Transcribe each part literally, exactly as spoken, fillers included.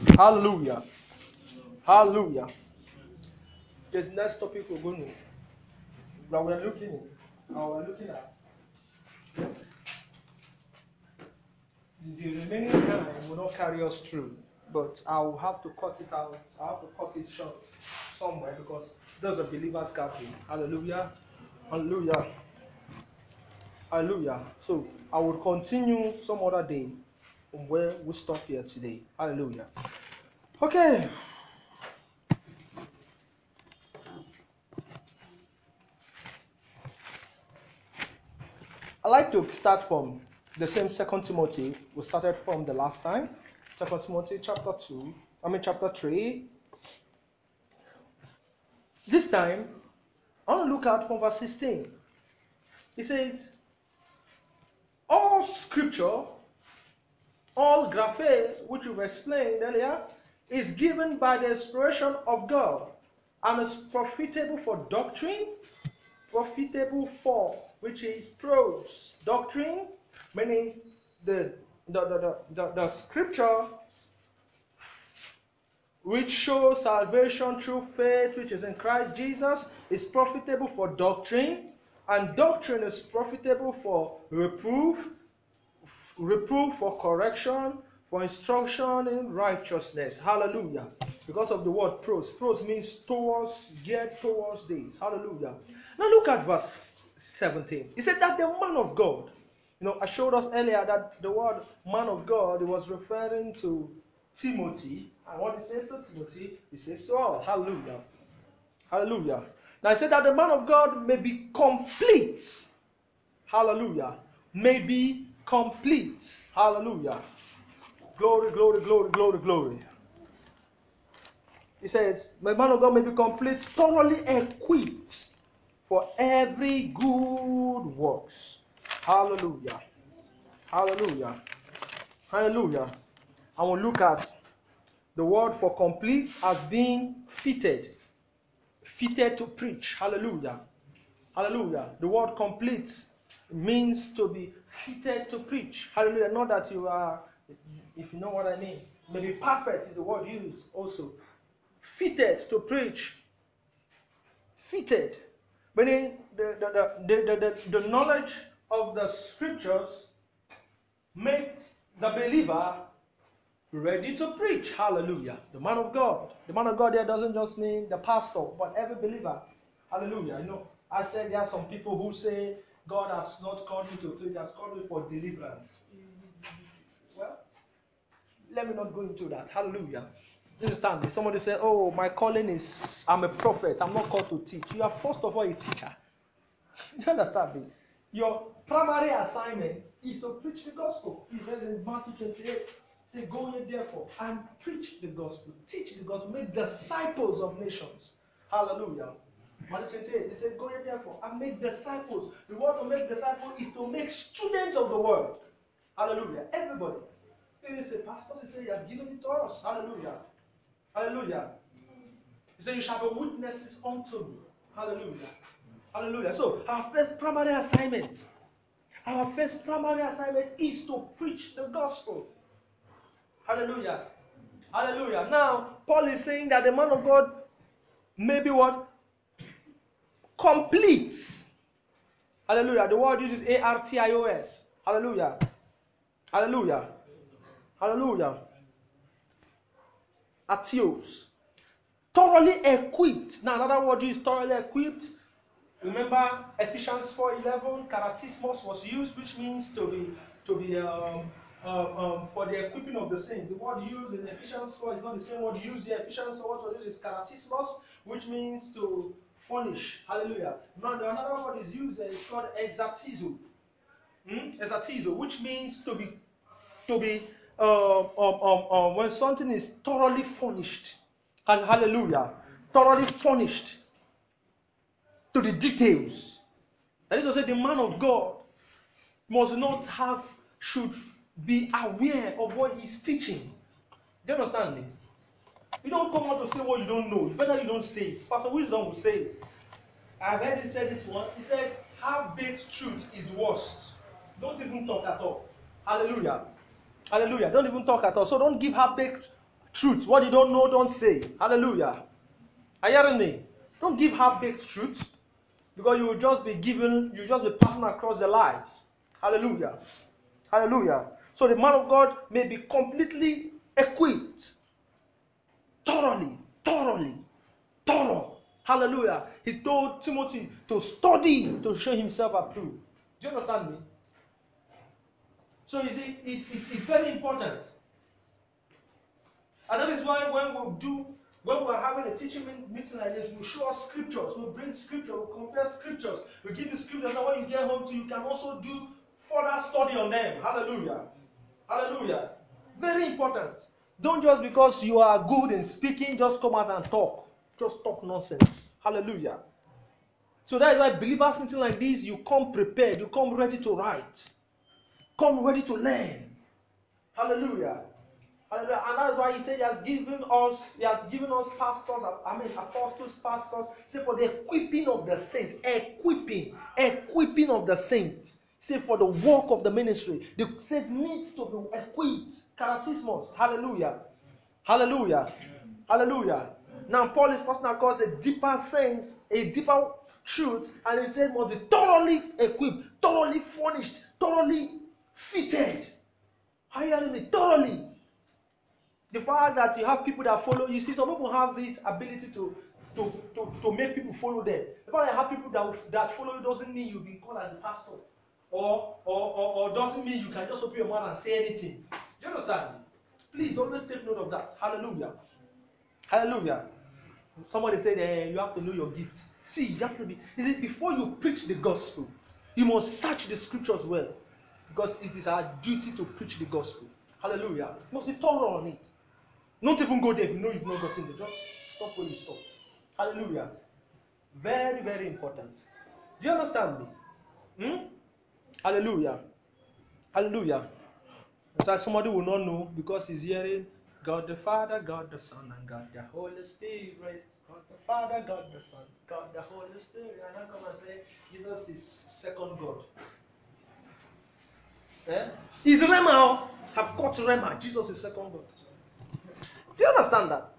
Hallelujah. Hallelujah. This next topic we're going to, that we're looking in, or we're looking at, the remaining time will not carry us through, but I will have to cut it out. I have to cut it short somewhere because there's a believer's gathering. Hallelujah. Hallelujah. Hallelujah. So I will continue some other day from where we stop here today. Hallelujah. Okay. I like to start from the same Second Timothy we started from the last time. Second Timothy chapter two, I mean chapter three. This time, I want to look at from verse sixteen. It says, all scripture, all graphe, which we've explained earlier, is given by the inspiration of God and is profitable for doctrine, profitable for, which is prose, doctrine, meaning the the, the, the, the, the scripture which shows salvation through faith which is in Christ Jesus is profitable for doctrine, and doctrine is profitable for reproof, reproof for correction, for instruction in righteousness. Hallelujah. Because of the word pros. Pros means towards, geared towards this. Hallelujah. Now look at verse seventeen. He said that the man of God, you know, I showed us earlier that the word man of God, it was referring to Timothy. And what he says to Timothy, he says to all. Hallelujah. Hallelujah. Now he said that the man of God may be complete. Hallelujah. May be complete. Hallelujah. Glory, glory, glory, glory, glory. He says, the man of God may be complete, thoroughly equipped for every good works. Hallelujah. Hallelujah. Hallelujah. And we'll look at the word for complete as being fitted. Fitted to preach. Hallelujah. Hallelujah. The word complete means to be fitted to preach. Hallelujah. Not that you are, if you know what I mean. Maybe perfect is the word used also. Fitted to preach. Fitted. Meaning the, the, the, the, the, the knowledge of the scriptures makes the believer ready to preach. Hallelujah. The man of God. The man of God there doesn't just mean the pastor, but every believer. Hallelujah. You know, I said there are some people who say God has not called me to preach, he has called me for deliverance. Well, let me not go into that. Hallelujah. You understand me? Somebody said, oh, my calling is, I'm a prophet. I'm not called to teach. You are first of all a teacher. You understand me? Your primary assignment is to preach the gospel. He says in Matthew twenty-eight, say, go ye therefore and preach the gospel. Teach the gospel. Make disciples of nations. Hallelujah. Matthew twenty-eight, he said, go ye therefore and make disciples. The word to make disciples is to make students of the word. Hallelujah. Everybody. He didn't say, pastors, he said, he has given it to us. Hallelujah. Hallelujah. He said, you shall be witnesses unto me. Hallelujah. Hallelujah. So, our first primary assignment, our first primary assignment is to preach the gospel. Hallelujah. Hallelujah. Now, Paul is saying that the man of God may be what? Complete. Hallelujah. The word uses A R T I O S. Hallelujah. Hallelujah. Hallelujah. Atios. Thoroughly equipped. Now, another word is thoroughly equipped. Remember Ephesians four eleven, karatismos was used, which means to be to be um, um, um, for the equipping of the saints. The word used in Ephesians four is not the same word used here. Ephesians four, what was used is karatismos, which means to furnish. Hallelujah. Now another word is used there is called exatizo. Hmm? Exatizo, which means to be to be uh, um, um, um, when something is thoroughly furnished. Hallelujah. Thoroughly furnished to the details. That is to say, the man of God must not have, should be aware of what he's teaching. Do you understand me? You don't come out to say what you don't know. It's better you don't say it. Pastor Wisdom will say it. I've heard him say this once. He said, half-baked truth is worst. Don't even talk at all. Hallelujah. Hallelujah. Don't even talk at all. So don't give half-baked truth. What you don't know, don't say. Hallelujah. Are you hearing me? Don't give half-baked truth, because you will just be giving, you will just be passing across the lies. Hallelujah. Hallelujah. So the man of God may be completely equipped. Thoroughly, thoroughly, thorough. Hallelujah. He told Timothy to study to show himself approved. Do you understand me? So you see, it, it, it's very important. And that is why when we do, when we're having a teaching meeting like this, we show us scriptures, we bring scripture, we compare scriptures, we give you scriptures, and when you get home to, you can also do further study on them. Hallelujah. Hallelujah. Very important. Don't just because you are good in speaking, just come out and talk. Just talk nonsense. Hallelujah. So that is why believers meeting like this, you come prepared, you come ready to write. Come ready to learn. Hallelujah. Hallelujah. And that's why he said he has given us, he has given us pastors, I mean apostles, pastors, say for the equipping of the saints. Equipping. Equipping of the saints. Say for the work of the ministry. The saint needs to be equipped. Charismos. Hallelujah. Hallelujah. Hallelujah. Now Paul is passing across a deeper sense, a deeper truth, and he said must be thoroughly equipped, thoroughly furnished, thoroughly fitted. Are you hearing me? Thoroughly. The fact that you have people that follow you, see, some people have this ability to, to, to, to make people follow them. The fact that you have people that, that follow you doesn't mean you've been called as a pastor. Or, or, or, or doesn't mean you can just open your mouth and say anything. Do you understand? Please always take note of that. Hallelujah. Hallelujah. Somebody said eh, you have to know your gift. See, you have to be. Is it before you preach the gospel, you must search the scriptures well. Because it is our duty to preach the gospel. Hallelujah. You must be thorough on it. Not even go there if you know you've not gotten there. Just stop where you stop. Hallelujah. Very, very important. Do you understand me? Hmm? Hallelujah. Hallelujah. So somebody will not know because he's hearing God the Father, God the Son, and God the Holy Spirit. God the Father, God the Son, God the Holy Spirit. And I come and say, Jesus is second God. Eh? Is Rema. Have got Rema. Jesus is second God. Do you understand that?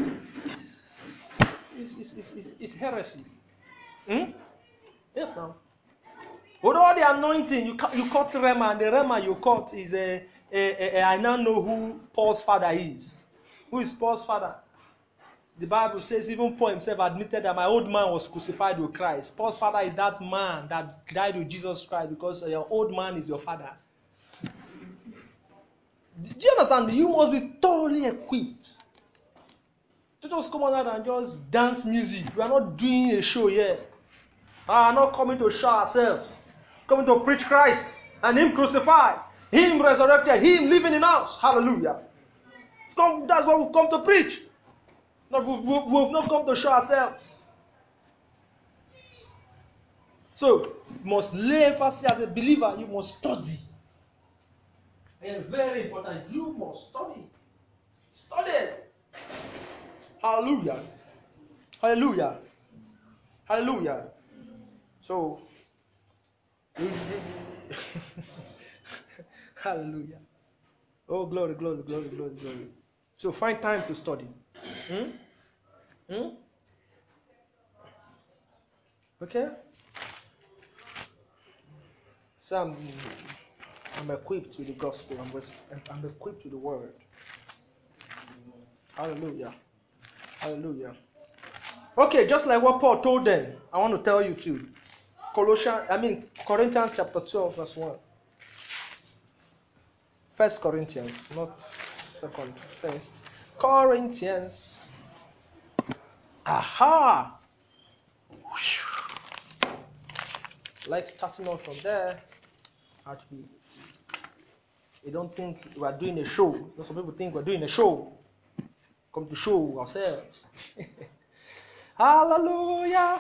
It's, it's, it's, it's, it's heresy. Hmm? Yes, now. With all the anointing, you you caught Rema, and the Rema you caught is a, a, a, a I now know who Paul's father is. Who is Paul's father? The Bible says even Paul himself admitted that my old man was crucified with Christ. Paul's father is that man that died with Jesus Christ because your old man is your father. Do you understand? You must be thoroughly equipped. Don't just come out and just dance music. We are not doing a show here. We are not coming to show ourselves. Coming to preach Christ and Him crucified, Him resurrected, Him living in us. Hallelujah. It's come, that's what we've come to preach. No, we've, we've not come to show ourselves. So, you must lay emphasis as a believer, you must study. And very important, you must study. Study. Hallelujah. Hallelujah. Hallelujah. So, hallelujah. Oh, glory, glory, glory, glory, glory. So, find time to study. Hmm? Hmm? Okay? So, I'm, I'm equipped with the gospel. I'm, I'm equipped with the word. Hallelujah. Hallelujah. Okay, just like what Paul told them, I want to tell you too. Colossians, I mean Corinthians chapter twelve, verse one. First Corinthians, not second. First Corinthians. Aha! Like starting off from there. How to be. We don't think we are doing a show. Some people think we're doing a show. Come to show ourselves. Hallelujah!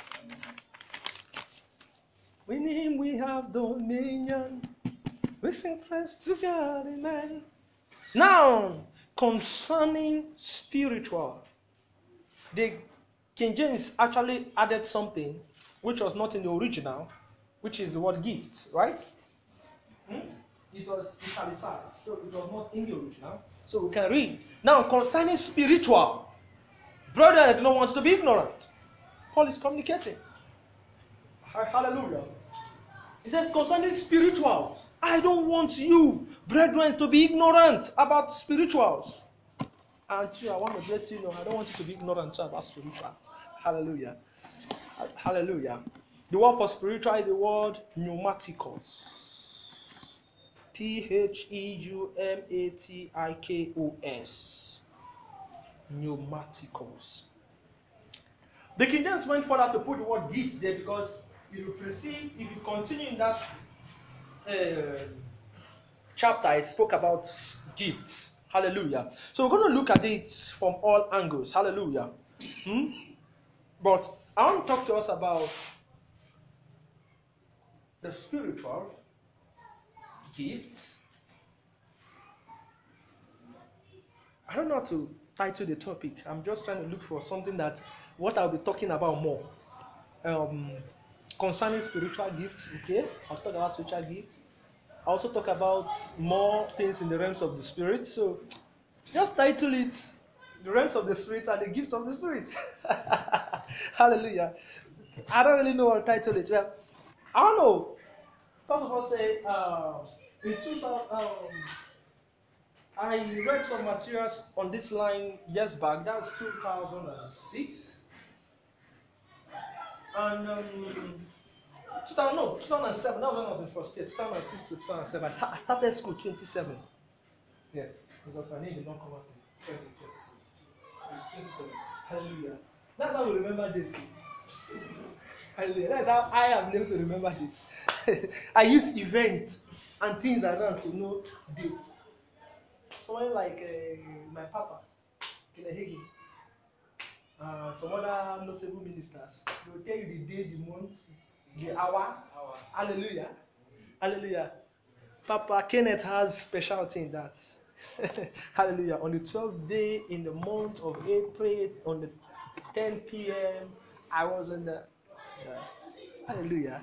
In Him we have dominion. We sing praise to God, amen. Now, concerning spiritual, the King James actually added something which was not in the original, which is the word gifts, right? Hmm? It was italicized, so it was not in the original. So we can read. Now, concerning spiritual, brother, I do not want you to be ignorant. Paul is communicating. Hallelujah. He says, concerning spirituals, I don't want you, brethren, to be ignorant about spirituals. And too, I want to let you know, I don't want you to be ignorant too about spirituals. Hallelujah. Hallelujah. The word for spiritual is the word pneumatikos. P H E U M A T I K O S. Pneumatikos. The King James went further to put the word gift there because if you perceive, if you continue in that uh, chapter, it spoke about gifts. Hallelujah. So we're going to look at it from all angles. Hallelujah. Hmm? But I want to talk to us about the spiritual gifts. I don't know how to title the topic. I'm just trying to look for something that what I'll be talking about more. Um, concerning spiritual gifts, okay? I'll talk about spiritual gifts. I also talk about more things in the realms of the spirit. So just title it The Realms of the Spirit and the Gifts of the Spirit. Hallelujah. I don't really know what to title it. Well, I don't know. First of all, say uh, in two thousand, um, I read some materials on this line years back. That was two thousand six. And um, two thousand, no, two thousand seven. That was when I was in first year. two thousand six to two thousand seven. I started school twenty-seven. Yes, because my name did not come out as twenty-seven. It's twenty-seven. Hallelujah. That's how we remember dates. Hallelujah. That's how I am able to remember dates. I use events and things around to know dates. Someone like uh, my papa, Kenneth Hagin, uh, some other notable ministers, they will tell you the day, the month, the hour. hour. Hallelujah. Hallelujah. Papa Kenneth has specialty in that. Hallelujah. On the twelfth day in the month of April, on the ten p.m., I was in the. Uh, hallelujah.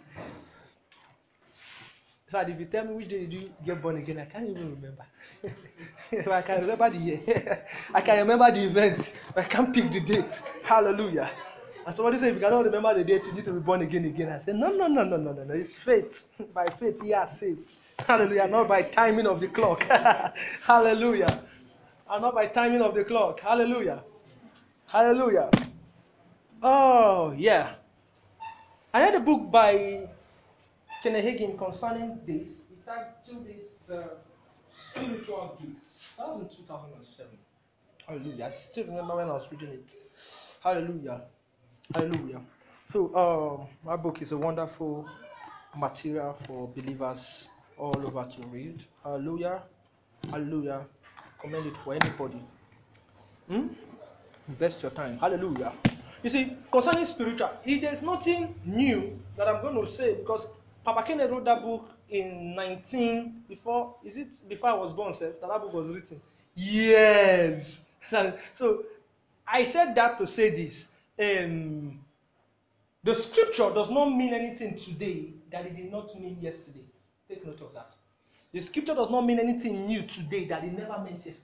So if you tell me which day did you get born again, I can't even remember. I can remember the year. I can remember the event. I can't pick the date. Hallelujah. And somebody said, if you cannot remember the date, you need to be born again again. I said, no, no, no, no, no, no, no. It's faith. By faith, you are saved. Hallelujah. Not by timing of the clock. Hallelujah. And not by timing of the clock. Hallelujah. Hallelujah. Oh, yeah. I read a book by Kenneth Hagin concerning this. He titled it The Spiritual Gifts. That was in two thousand seven. Hallelujah. I still remember when I was reading it. Hallelujah. Hallelujah. So, um, my book is a wonderful material for believers all over to read. Hallelujah. Hallelujah. Commend it for anybody. Hmm? Invest your time. Hallelujah. You see, concerning spiritual, there's nothing new that I'm going to say because Papa Kenneth wrote that book in nineteen before. Is it before I was born? Sir, that, that book was written. Yes. So I said that to say this. Um, the scripture does not mean anything today that it did not mean yesterday. Take note of that. The scripture does not mean anything new today that it never meant yesterday.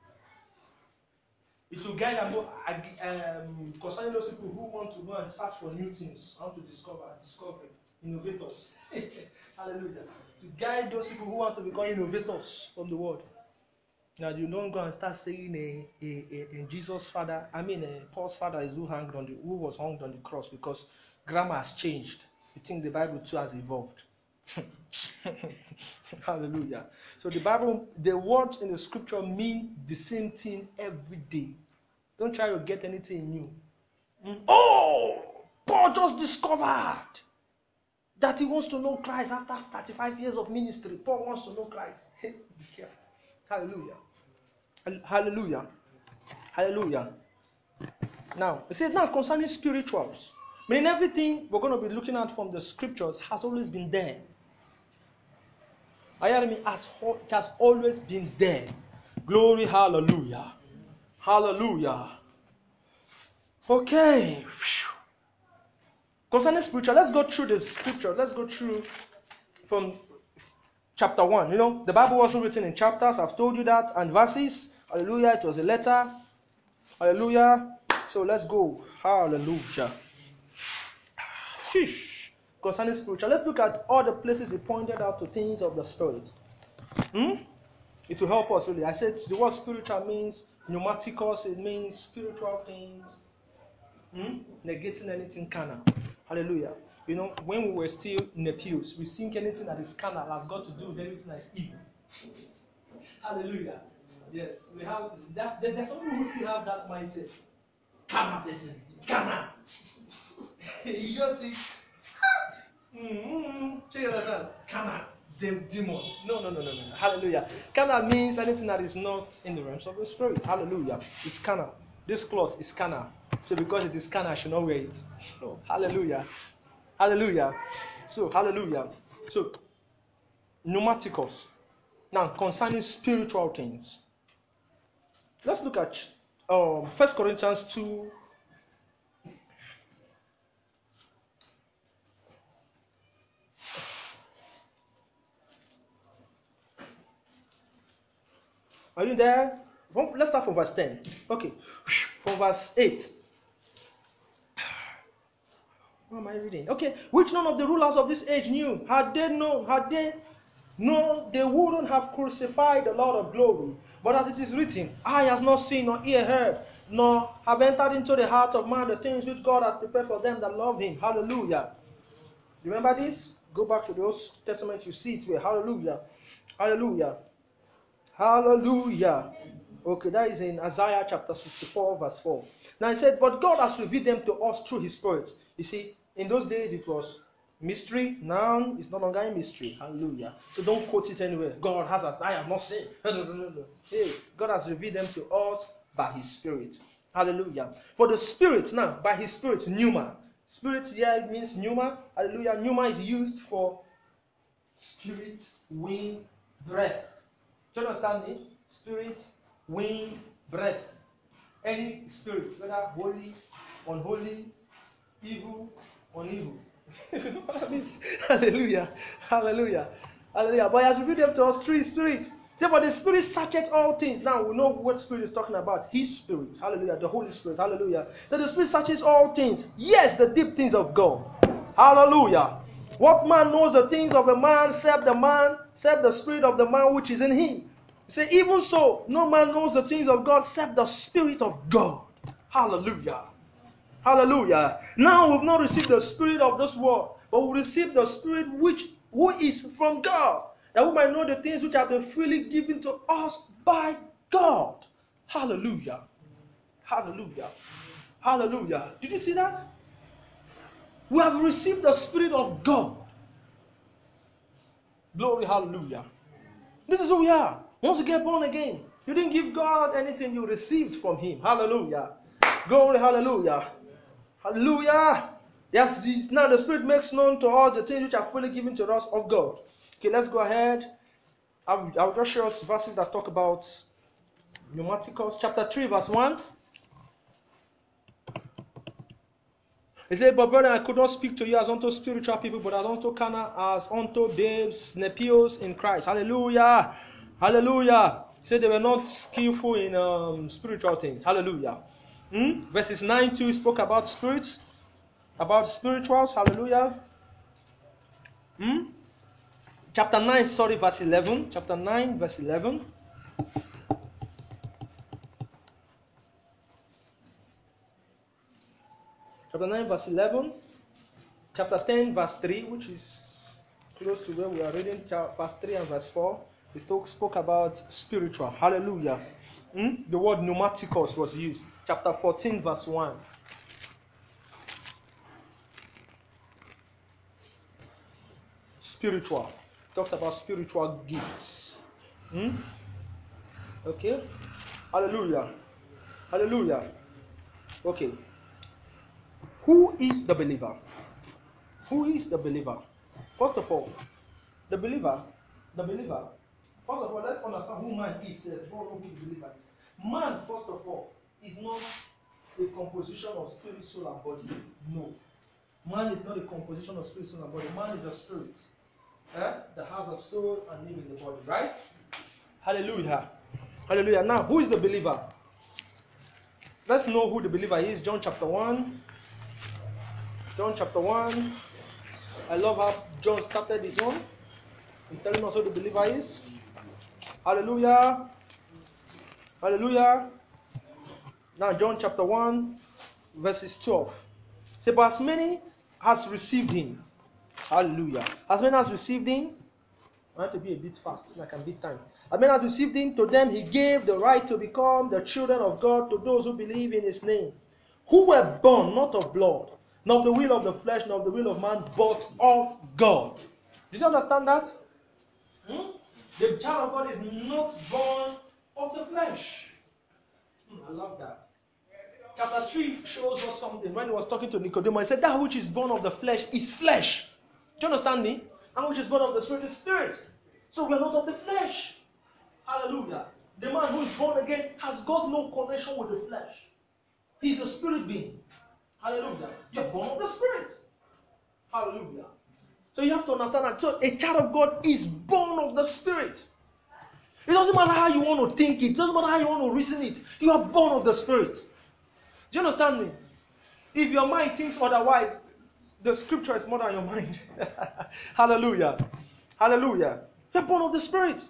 It will guide them um, concerning those people who want to go and search for new things, how to discover, discover, innovators. Hallelujah. To guide those people who want to become innovators from the world. Now you don't go and start saying a, a, a, a Jesus father. I mean, a Paul's father is who hung on the who was hung on the cross because grammar has changed. You think the Bible too has evolved. Hallelujah. So the Bible, the words in the scripture mean the same thing every day. Don't try to get anything new. Mm. Oh, Paul just discovered that he wants to know Christ after thirty-five years of ministry. Paul wants to know Christ. Be careful. Hallelujah. Hallelujah. Hallelujah. Now, it says now concerning spirituals. I mean, everything we're going to be looking at from the scriptures has always been there. I hear me? As it has always been there. Glory, hallelujah. Hallelujah. Okay. Concerning spiritual, let's go through the scripture. Let's go through from chapter one. You know, the Bible wasn't written in chapters. I've told you that. And verses. Hallelujah. It was a letter. Hallelujah. So let's go. Hallelujah. Sheesh. Concerning spiritual. Let's look at all the places he pointed out to things of the Spirit. Hmm? It will help us really. I said the word spiritual means pneumaticos. It means spiritual things. Hmm? Negating anything carnal. Hallelujah. You know, when we were still in the pews, we think anything that is carnal has got to do with anything that is evil. Hallelujah. Yes, we have. That's, there, there's some people who still have that mindset. Carnal person. Carnal. You just think, mm-hmm. Check it out. Carnal. Dem- demon. No, no, no, no, no. Hallelujah. Carnal means anything that is not in the realms of the spirit. Hallelujah. It's carnal. This cloth is carnal. So because it is carnal, I should not wear it. No. Hallelujah. Hallelujah. So, hallelujah. So, pneumaticos. Now, concerning spiritual things. Let's look at um, First Corinthians two. Are you there? Let's start from verse ten. Okay. From verse eight. What am I reading? Okay. Which none of the rulers of this age knew. Had they known, had they known, they wouldn't have crucified the Lord of glory. But as it is written, eye has not seen nor ear heard, nor have entered into the heart of man the things which God has prepared for them that love him. Hallelujah. Remember this? Go back to the Old Testament, you see it where. Hallelujah. Hallelujah. Hallelujah. Okay, that is in Isaiah chapter sixty-four, verse four. Now it said, but God has revealed them to us through his Spirit. You see, in those days it was mystery. Now it's no longer a mystery. Hallelujah. So don't quote it anywhere. God has, as I have not seen. Hey, God has revealed them to us by his Spirit. Hallelujah. For the Spirit, now, by his Spirit, pneuma. Spirit here means pneuma. Hallelujah. Pneuma is used for spirit, wind, breath. Do you understand me? Spirit, wind, breath. Any spirit, whether holy, unholy, evil, unevil. You know what that means? Hallelujah. Hallelujah. Hallelujah. But he has revealed them to us three spirits. Therefore, the Spirit searcheth all things. Now we know what Spirit is talking about. His Spirit. Hallelujah. The Holy Spirit. Hallelujah. So the Spirit searches all things. Yes, the deep things of God. Hallelujah. What man knows the things of a man, except the man, except the Spirit of the man which is in him. He said, even so, no man knows the things of God, except the Spirit of God. Hallelujah. Hallelujah. Now we've not received the spirit of this world, but we receive the Spirit which who is from God, that we might know the things which have been freely given to us by God. Hallelujah. Hallelujah. Hallelujah. Did you see that? We have received the Spirit of God. Glory, hallelujah. This is who we are. Once you get born again, you didn't give God anything, you received from him. Hallelujah. Glory, hallelujah. Hallelujah. Yes, the, now the Spirit makes known to us the things which are fully given to us of God. Okay, let's go ahead. I'll, I'll just show us verses that talk about pneumaticos. Chapter three, verse one. He said, but brother, I could not speak to you as unto spiritual people, but as unto carnal, as unto babes, nepios in Christ. Hallelujah. Hallelujah. He said they were not skillful in um, spiritual things. Hallelujah. Hmm? Verses nine to spoke about spirits, about spirituals. Hallelujah. Hmm? Chapter nine, sorry, verse eleven. Chapter nine, verse eleven. Chapter nine, verse eleven. Chapter ten, verse three, which is close to where we are reading, verse three and verse four. We talk, spoke about spiritual. Hallelujah. Hmm? The word pneumaticos was used. Chapter fourteen, verse one. Spiritual. Talked about spiritual gifts. Hmm? Okay. Hallelujah. Hallelujah. Okay. Who is the believer? Who is the believer? First of all, the believer, the believer, first of all, let's understand who man is. Yes, who the believer is. Man, first of all, is not a composition of spirit, soul, and body. No. Man is not a composition of spirit, soul, and body. Man is a spirit. eh, that has a soul and live in the body, right? Hallelujah. Hallelujah. Now, who is the believer? Let's know who the believer is. John chapter one. John chapter one. I love how John started his own in telling us who the believer is. Hallelujah. Hallelujah. Now, John chapter one, verses twelve. Say, but as many has received him. Hallelujah. As many as received him. I want to be a bit fast so I can beat time. As many as received him, to them he gave the right to become the children of God, to those who believe in his name, who were born not of blood, not of the will of the flesh, nor of the will of man, but of God. Did you understand that? Hmm? The child of God is not born of the flesh. Hmm, I love that. Chapter three shows us something. When he was talking to Nicodemus, he said, that which is born of the flesh is flesh. Do you understand me? And which is born of the spirit is spirit. So we are not of the flesh. Hallelujah. The man who is born again has got no connection with the flesh. He's a spirit being. Hallelujah. You're born of the spirit. Hallelujah. So you have to understand that. So a child of God is born of the spirit. It doesn't matter how you want to think it. It doesn't matter how you want to reason it. You are born of the spirit. Do you understand me? If your mind thinks otherwise, the scripture is more than your mind. Hallelujah. Hallelujah. You're born of the spirit.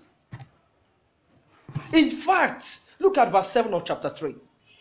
In fact, look at verse seven of chapter three.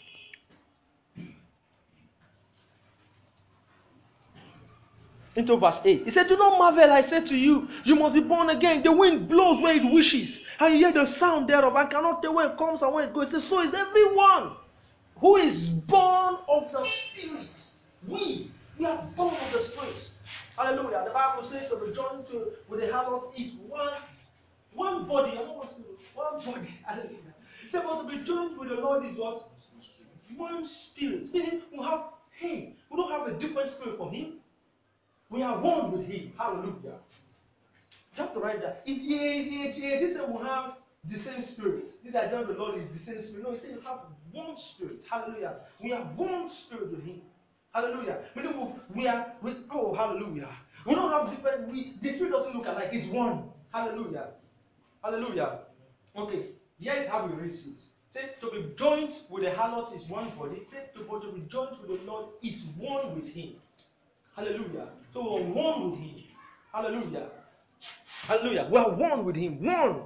Into verse eight. He said, do not marvel, I said to you, you must be born again. The wind blows where it wishes, and you hear the sound thereof, and cannot tell where it comes and where it goes. He said, so is everyone who is born of the Spirit. We, we are born of the Spirit. Hallelujah. The Bible says to be joined to with the harlot is one, one body. I want to one body. Hallelujah. He said, but to be joined with the Lord is what? One spirit. Meaning we have, hey, we don't have a different spirit from Him. We are one with Him. Hallelujah. You have to write that. If he said we have the same spirit, this idea of the Lord is the same spirit. No, he said you have one spirit. Hallelujah. We have one spirit with Him. Hallelujah. Meaning we are, we, oh, hallelujah. We don't have different, we, the spirit doesn't look alike. It's one. Hallelujah. Hallelujah. Okay. Here is how we read it. Say to be joined with the harlot is one body. Say to, to be joined with the Lord is one with Him. Hallelujah. So we're one with Him. Hallelujah. Hallelujah. We are one with Him. One.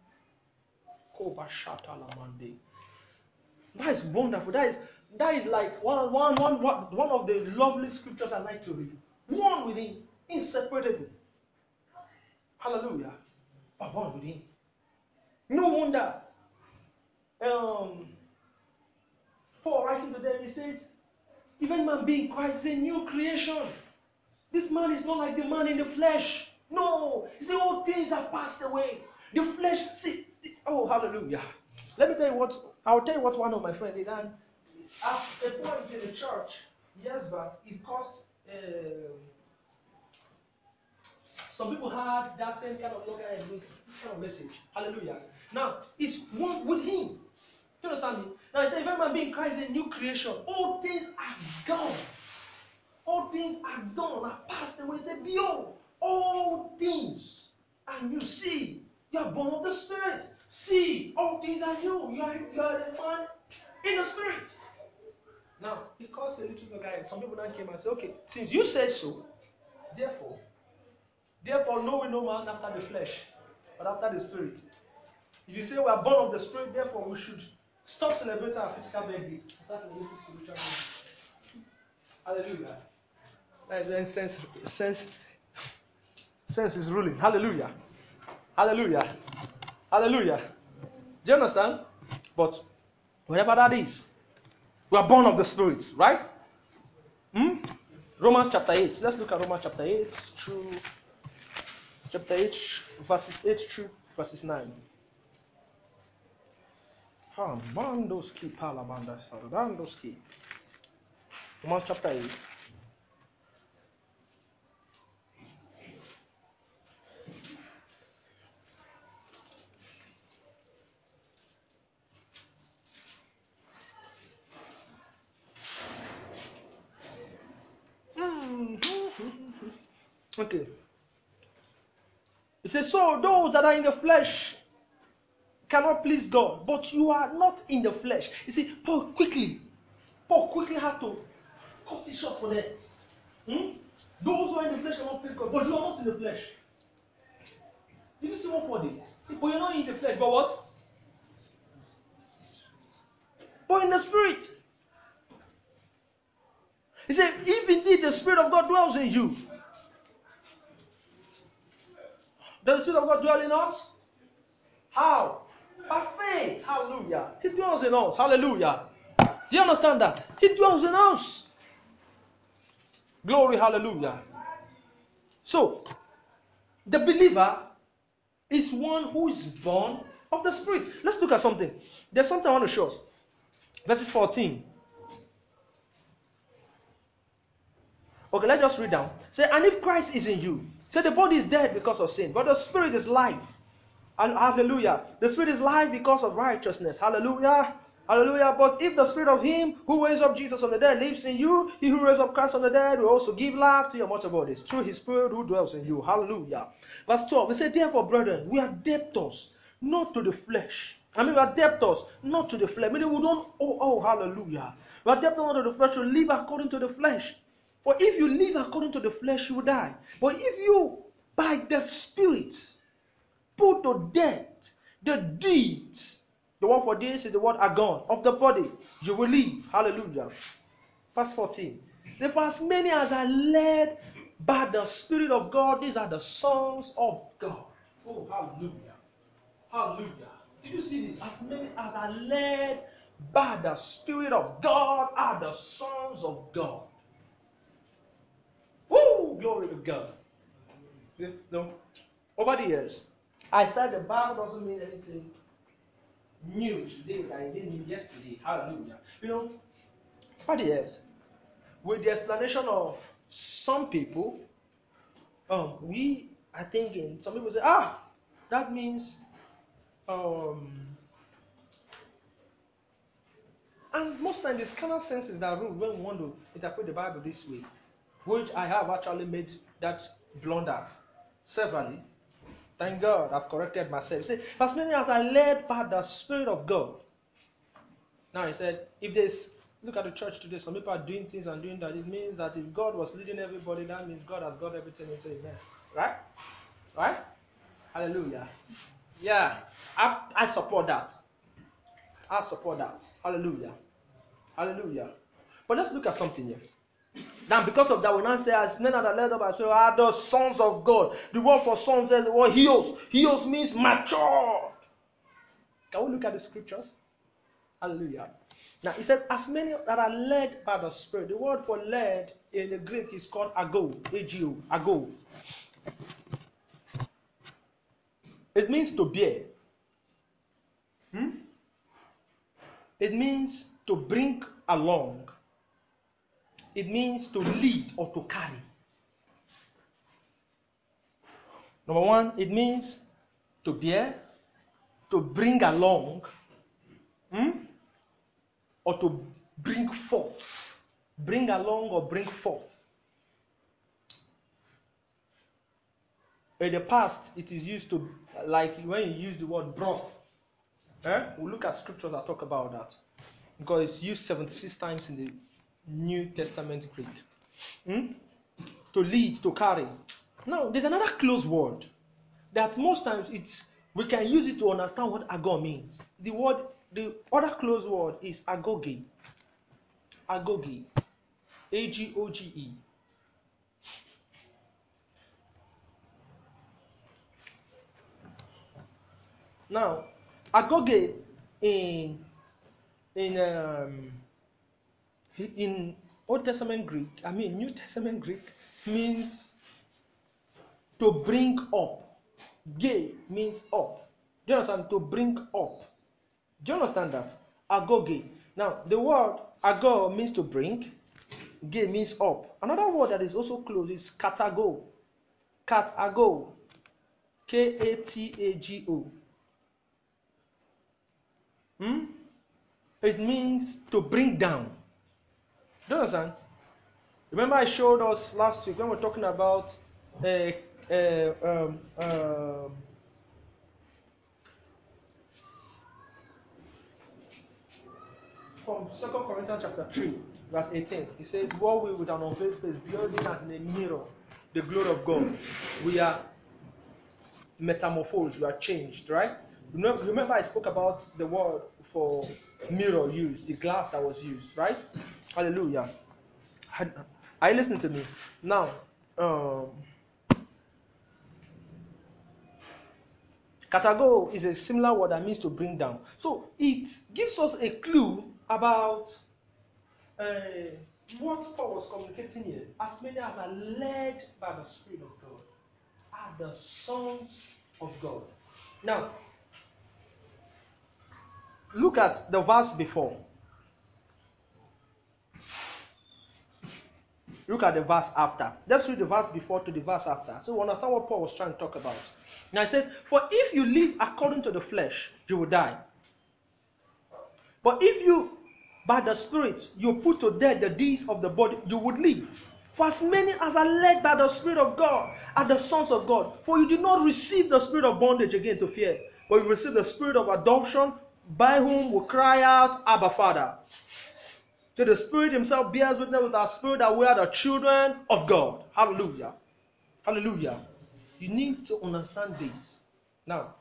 That is wonderful. That is that is like one, one, one, one, one of the lovely scriptures I like to read. One with Him. Inseparable. Hallelujah. But one with Him. No wonder. Um, Paul writing to them, he says, if any man be in Christ, is a new creation. This man is not like the man in the flesh. No. He said, all things are passed away. The flesh, see, oh, hallelujah. Let me tell you what, I'll tell you what one of my friends did. And at a point in the church, years back, it cost, uh, some people had that same kind of logo and this kind of message. Hallelujah. Now, it's one with Him. Do you understand me? Now, I say, if any man be in Christ, is a new creation. All things are gone. All things are gone, are passed away. Say, behold, all things are new. See, you are born of the Spirit. See, all things are new. You are, you are the man in the Spirit. Now, it caused a little guy, and some people now came and said, okay, since you said so, therefore, therefore, no we no man after the flesh, but after the Spirit. If you say we are born of the Spirit, therefore we should stop celebrating our physical birthday and start celebrating spiritual birthday. Hallelujah. That is when sense, sense, sense is ruling. Hallelujah. Hallelujah. Hallelujah. Do you understand? But whatever that is, we are born of the Spirit, right? Hmm? Romans chapter eight. Let's look at Romans chapter eight through chapter eight, verses eight through verses nine. Mandoski palabanda sarandoski. Romans chapter eight. Okay. says, so those that are in the flesh cannot please God, but you are not in the flesh. You see, Paul quickly, Paul quickly had to cut it short for them. Hmm? Those who are in the flesh cannot please God, but you are not in the flesh. Did you see what Paul did? See, but you're not in the flesh, but what? But in the spirit. He said, if indeed the Spirit of God dwells in you, does the Spirit of God dwell in us? How? By faith. Hallelujah. He dwells in us. Hallelujah. Do you understand that? He dwells in us. Glory. Hallelujah. So, the believer is one who is born of the Spirit. Let's look at something. There's something I want to show us. Verses fourteen. Okay, let's just read down. Say, and if Christ is in you, say the body is dead because of sin, but the Spirit is life. Hallelujah. The Spirit is life because of righteousness. Hallelujah. Hallelujah. But if the Spirit of Him who raised up Jesus from the dead lives in you, He who raised up Christ from the dead will also give life to your mortal bodies through His Spirit who dwells in you. Hallelujah. Verse twelve. They say, therefore, brethren, we are debtors, not to the flesh. I mean, we are debtors, not to the flesh. Meaning we don't, oh, oh, hallelujah. We are debtors not to the flesh, to live according to the flesh. For if you live according to the flesh, you will die. But if you, by the Spirit, put to death the deeds, the word for this is the word agon, of the body, you will live. Hallelujah. Verse fourteen. Therefore, as many as are led by the Spirit of God, these are the sons of God. Oh, hallelujah. Hallelujah. Did you see this? As many as are led by the Spirit of God are the sons of God. Woo! Glory to God. No. Over the years, I said the Bible doesn't mean anything new today that it didn't mean yesterday. Hallelujah. You know, over the years, with the explanation of some people, um, we are thinking, some people say, ah, that means, um, and most times the carnal senses that rule when we want to interpret the Bible this way, which I have actually made that blunder severally. Thank God, I've corrected myself. Say, as many as are led by the Spirit of God. Now he said, if there's, look at the church today, some people are doing things and doing that. It means that if God was leading everybody, that means God has got everything into a mess. Right? Right? Hallelujah. Yeah, I, I support that. I support that. Hallelujah. Hallelujah. But let's look at something here. Now, because of that, we now say, as men are led up by Spirit, are the sons of God. The word for sons is the word heos. Heos means mature. Can we look at the scriptures? Hallelujah. Now, it says, as many that are led by the Spirit. The word for led in the Greek is called ago. A G O. Ago. It means to bear. Hmm? It means to bring along. It means to lead or to carry. Number one, it means to bear, to bring along, hmm? or to bring forth. Bring along or bring forth. In the past, it is used to, like when you use the word broth. Eh? We'll look at scriptures that talk about that. Because it's used seventy-six times in the New Testament Greek. Hmm? To lead, to carry. Now, there's another close word that most times it's we can use it to understand what ago means. The word, the other close word is agoge. Agoge. A G O G E. Now, agoge in in um, in Old Testament Greek, I mean New Testament Greek, means to bring up. Ge means up. Do you understand? To bring up. Do you understand that? Agoge. Now, the word ago means to bring. Ge means up. Another word that is also close is katago. Katago. K A T A G O. Hmm? It means to bring down. Do you understand? Remember I showed us last week when we were talking about uh, uh, um, um, from Second Corinthians chapter three, verse eighteen. It says, "What we with an unveiled face, beholding as in a mirror the glory of God, we are metamorphosed, we are changed," right? Remember, remember I spoke about the word for mirror used, the glass that was used, right? Hallelujah. Are you listening to me? Now, um, katago is a similar word that means to bring down. So it gives us a clue about uh, what Paul was communicating here. As many as are led by the Spirit of God are the sons of God. Now, look at the verse before. Look at the verse after. Let's read the verse before to the verse after. So we understand what Paul was trying to talk about. Now it says, "For if you live according to the flesh, you will die. But if you, by the Spirit, you put to death the deeds of the body, you would live. For as many as are led by the Spirit of God are the sons of God. For you did not receive the spirit of bondage again to fear, but you received the spirit of adoption, by whom we cry out, Abba, Father." So the Spirit Himself bears witness with our spirit that we are the children of God. Hallelujah. Hallelujah. You need to understand this. Now,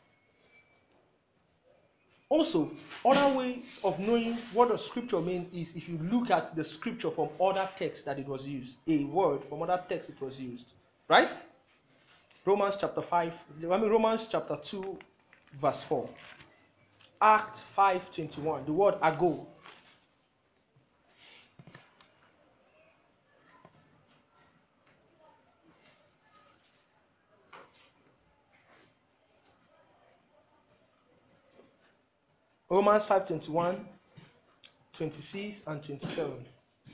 also, other ways of knowing what the scripture means is if you look at the scripture from other texts that it was used. A word from other texts it was used. Right? Romans chapter five, I mean Romans chapter two, verse four. Acts five twenty-one. The word ago. Romans five twenty-one, twenty-six, and twenty-seven.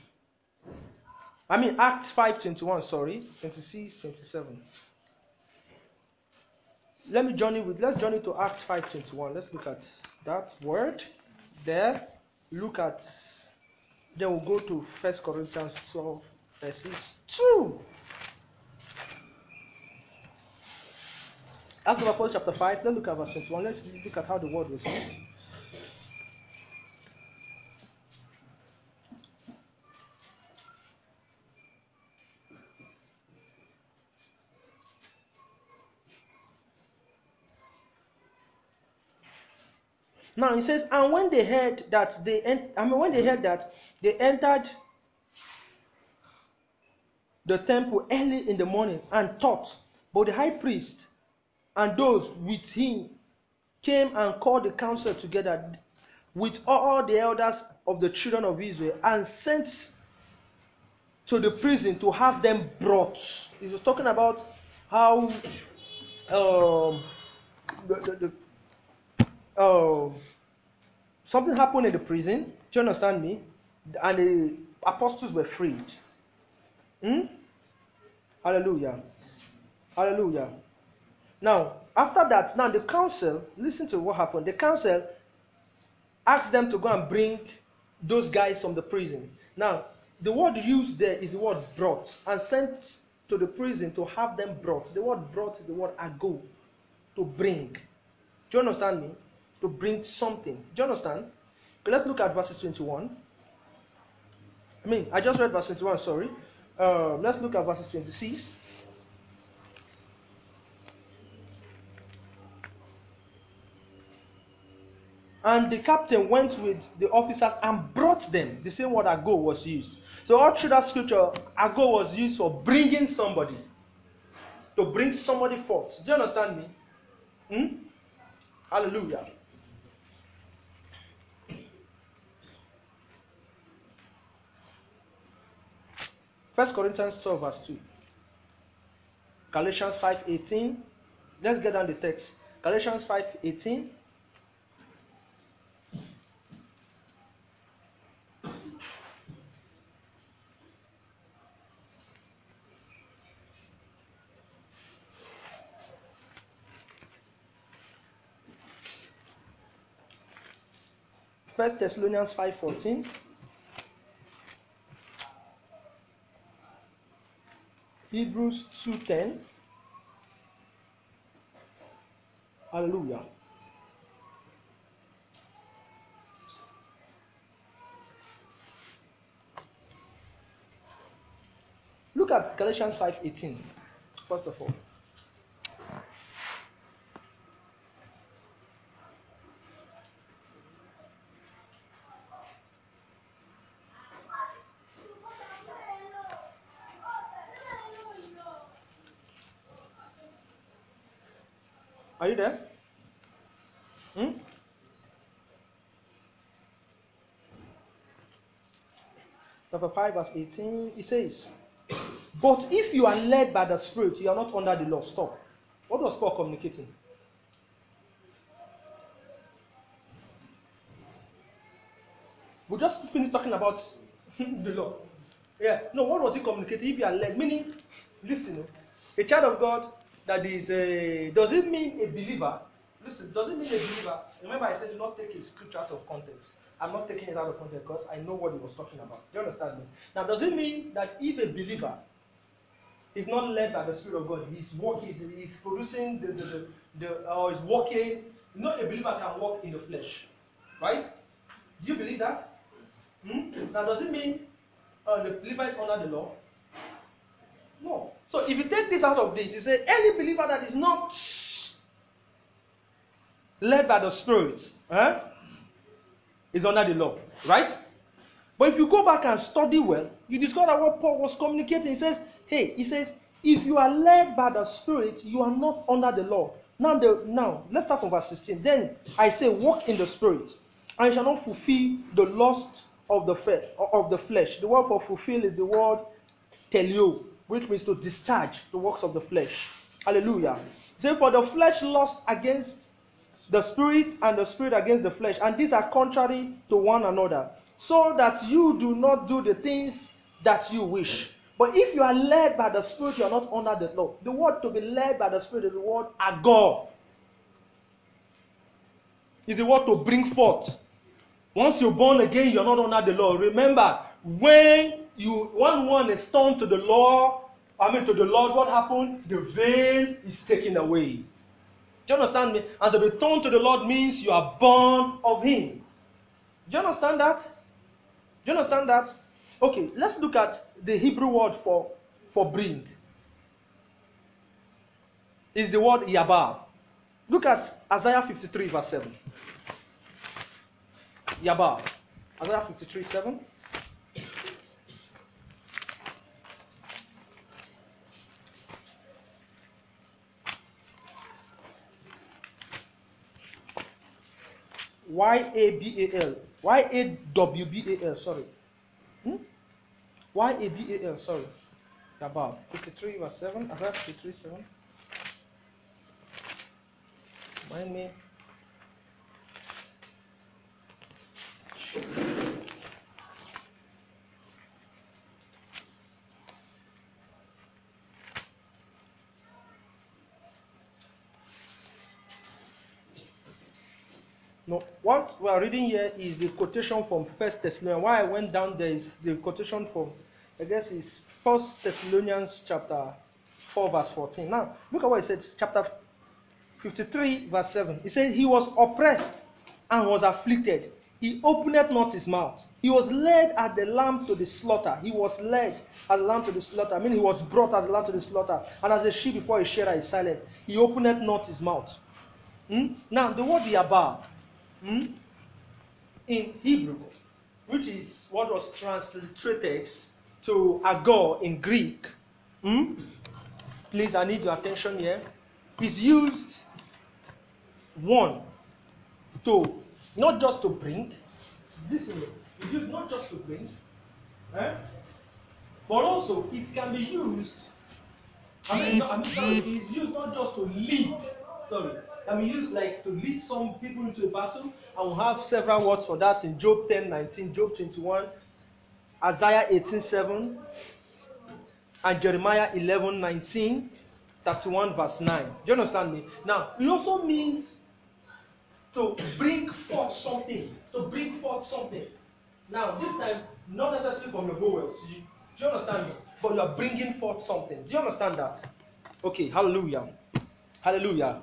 I mean Acts five twenty-one, sorry, twenty-six, twenty-seven. Let me journey with let's journey to Acts five twenty-one. Let's look at that word there. Look at then we'll go to First Corinthians twelve, verses two. Acts of Apostles chapter five, let's look at verse twenty-one. Let's look at how the word was used. Now it says, and when they heard that they en- I mean when they heard that they entered the temple early in the morning and taught, but the high priest and those with him came and called the council together with all the elders of the children of Israel and sent to the prison to have them brought. He was talking about how um, the, the, the, uh, something happened in the prison. Do you understand me? And the apostles were freed. Hmm? Hallelujah. Hallelujah. Now, after that, now the council, listen to what happened. The council asked them to go and bring those guys from the prison. Now, the word used there is the word brought and sent to the prison to have them brought. The word brought is the word ago, to bring. Do you understand me? To bring something. Do you understand? Okay, let's look at verses twenty-one. I mean, I just read verse twenty-one, sorry. Um, let's look at verses twenty-six. And the captain went with the officers and brought them. The same word ago was used. So all through that scripture, ago was used for bringing somebody. To bring somebody forth. Do you understand me? Hmm? Hallelujah. First Corinthians twelve verse two. Galatians five eighteen. Let's get down the text. Galatians five eighteen. First Thessalonians five fourteen. Hebrews two ten. Hallelujah. Look at Galatians five eighteen, first of all. Are you there? Hmm? Chapter five, verse eighteen, it says, but if you are led by the Spirit, you are not under the law. Stop. What was Paul communicating? We just finished talking about the law. Yeah. No, what was he communicating? If you are led, meaning, listen, a child of God that is a, does it mean a believer? Listen, does it mean a believer? Remember I said do not take his scripture out of context. I'm not taking it out of context because I know what he was talking about. Do you understand me? Now, does it mean that if a believer is not led by the Spirit of God, he's walking, he's, he's producing the, the, the, the or is walking, not a believer can walk in the flesh. Right? Do you believe that? Hmm? Now, does it mean uh, the believer is under the law? No. So, if you take this out of this, you say any believer that is not led by the Spirit eh, is under the law, right? But if you go back and study well, you discover what Paul was communicating. He says, hey, he says, if you are led by the Spirit, you are not under the law. Now, the, now let's start from verse sixteen. Then I say, walk in the Spirit, and you shall not fulfill the lust of the, fe- of the flesh. The word for fulfill is the word telio, which means to discharge the works of the flesh. Hallelujah. Say, for the flesh lusts against the Spirit, and the Spirit against the flesh, and these are contrary to one another, so that you do not do the things that you wish. But if you are led by the Spirit, you are not under the law. The word to be led by the Spirit is the word agor. Is the word to bring forth. Once you're born again, you're not under the law. Remember, when you when one is turned to the law, I mean to the Lord, what happened? The veil is taken away. Do you understand me? And to be turned to the Lord means you are born of Him. Do you understand that? Do you understand that? Okay, let's look at the Hebrew word for, for bring. It's the word yabah. Look at Isaiah fifty-three, verse seven. Yabah. Isaiah fifty-three, seven. Y A B A L. Y A W B A L, sorry. Hmm? Y A B A L, sorry. Yabah. fifty-three, verse seven. Isaiah fifty-three, seven. Mind me. No, what we are reading here is the quotation from First Thessalonians. Why I went down there is the quotation from, I guess, is First Thessalonians chapter four, verse fourteen. Now, look at what it said, chapter fifty-three, verse seven. It says, he was oppressed and was afflicted. He opened not his mouth. He was led as the lamb to the slaughter. He was led as a lamb to the slaughter. I mean, he was brought as a lamb to the slaughter. And as a sheep before a shearer is silent, he opened not his mouth. Hmm? Now, the word yabah, hmm, in Hebrew, which is what was translated to agor in Greek, hmm? Please, I need your attention here, is used, one, to, not just to bring, listen, it's used not just to bring, eh? But also it can be used, I mean, no, I mean, sorry, it's used not just to lead, sorry, it can be used like to lead some people into a battle, and we'll have several words for that in Job ten nineteen, Job twenty-one, Isaiah eighteen seven, and Jeremiah eleven nineteen, thirty-one verse nine. Do you understand me? Now, it also means to bring forth something. To bring forth something. Now, this time, not necessarily from your bowels. Do you understand me? But you are bringing forth something. Do you understand that? Okay, hallelujah. Hallelujah.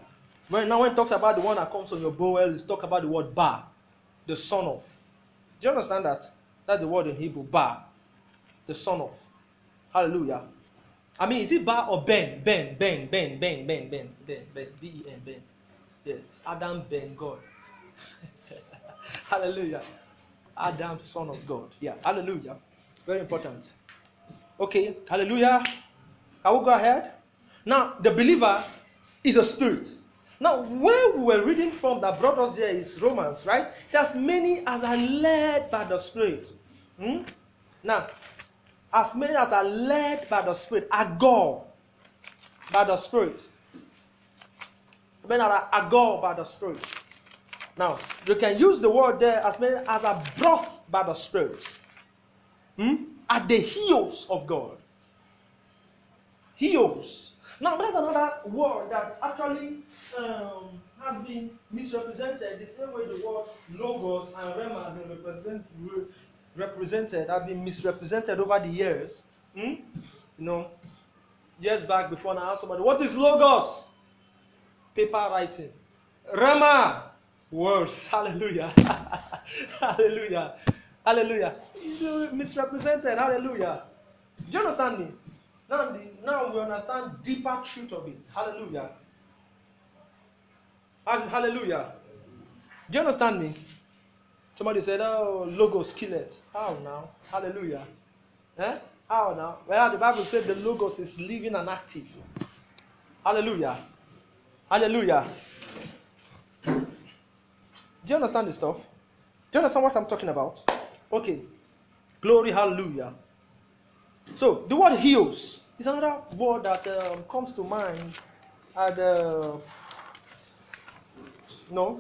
When now when it talks about the one that comes on your bowel, it's talk about the word ba, the son of. Do you understand that? That's the word in Hebrew, ba, the son of. Hallelujah. I mean, is it ba or Ben? Ben, Ben, Ben, Ben, Ben, Ben, Ben, Ben, B E N, Ben. Yes, Adam, Ben, God. Hallelujah. Adam, son of God. Yeah, hallelujah. Very important. Okay, hallelujah. Can we go ahead? Now, the believer is a spirit. Now, where we were reading from that brought us here is Romans, right? It says, many as are led by the Spirit. Hmm? Now, as many as are led by the Spirit are God by the Spirit. Many are, are God by the Spirit. Now, you can use the word there as many as are brought by the Spirit. Hmm? At the heels of God. Heels. Now, there's another word that actually um, has been misrepresented. The same way the word logos and rema have been represent, re, represented, have been misrepresented over the years. Hmm? You know, years back before I asked somebody, what is logos? Paper writing. Rema, words. Hallelujah. Hallelujah. Hallelujah. You misrepresented. Hallelujah. Do you understand me? Now, the, now we understand deeper truth of it. Hallelujah. Hallelujah. Do you understand me? Somebody said, oh, logos kill it. How now? Hallelujah. Eh? How now? Well, the Bible said the logos is living and active. Hallelujah. Hallelujah. Do you understand this stuff? Do you understand what I'm talking about? Okay. Glory, hallelujah. So, the word heals is another word that um, comes to mind. And, uh, no.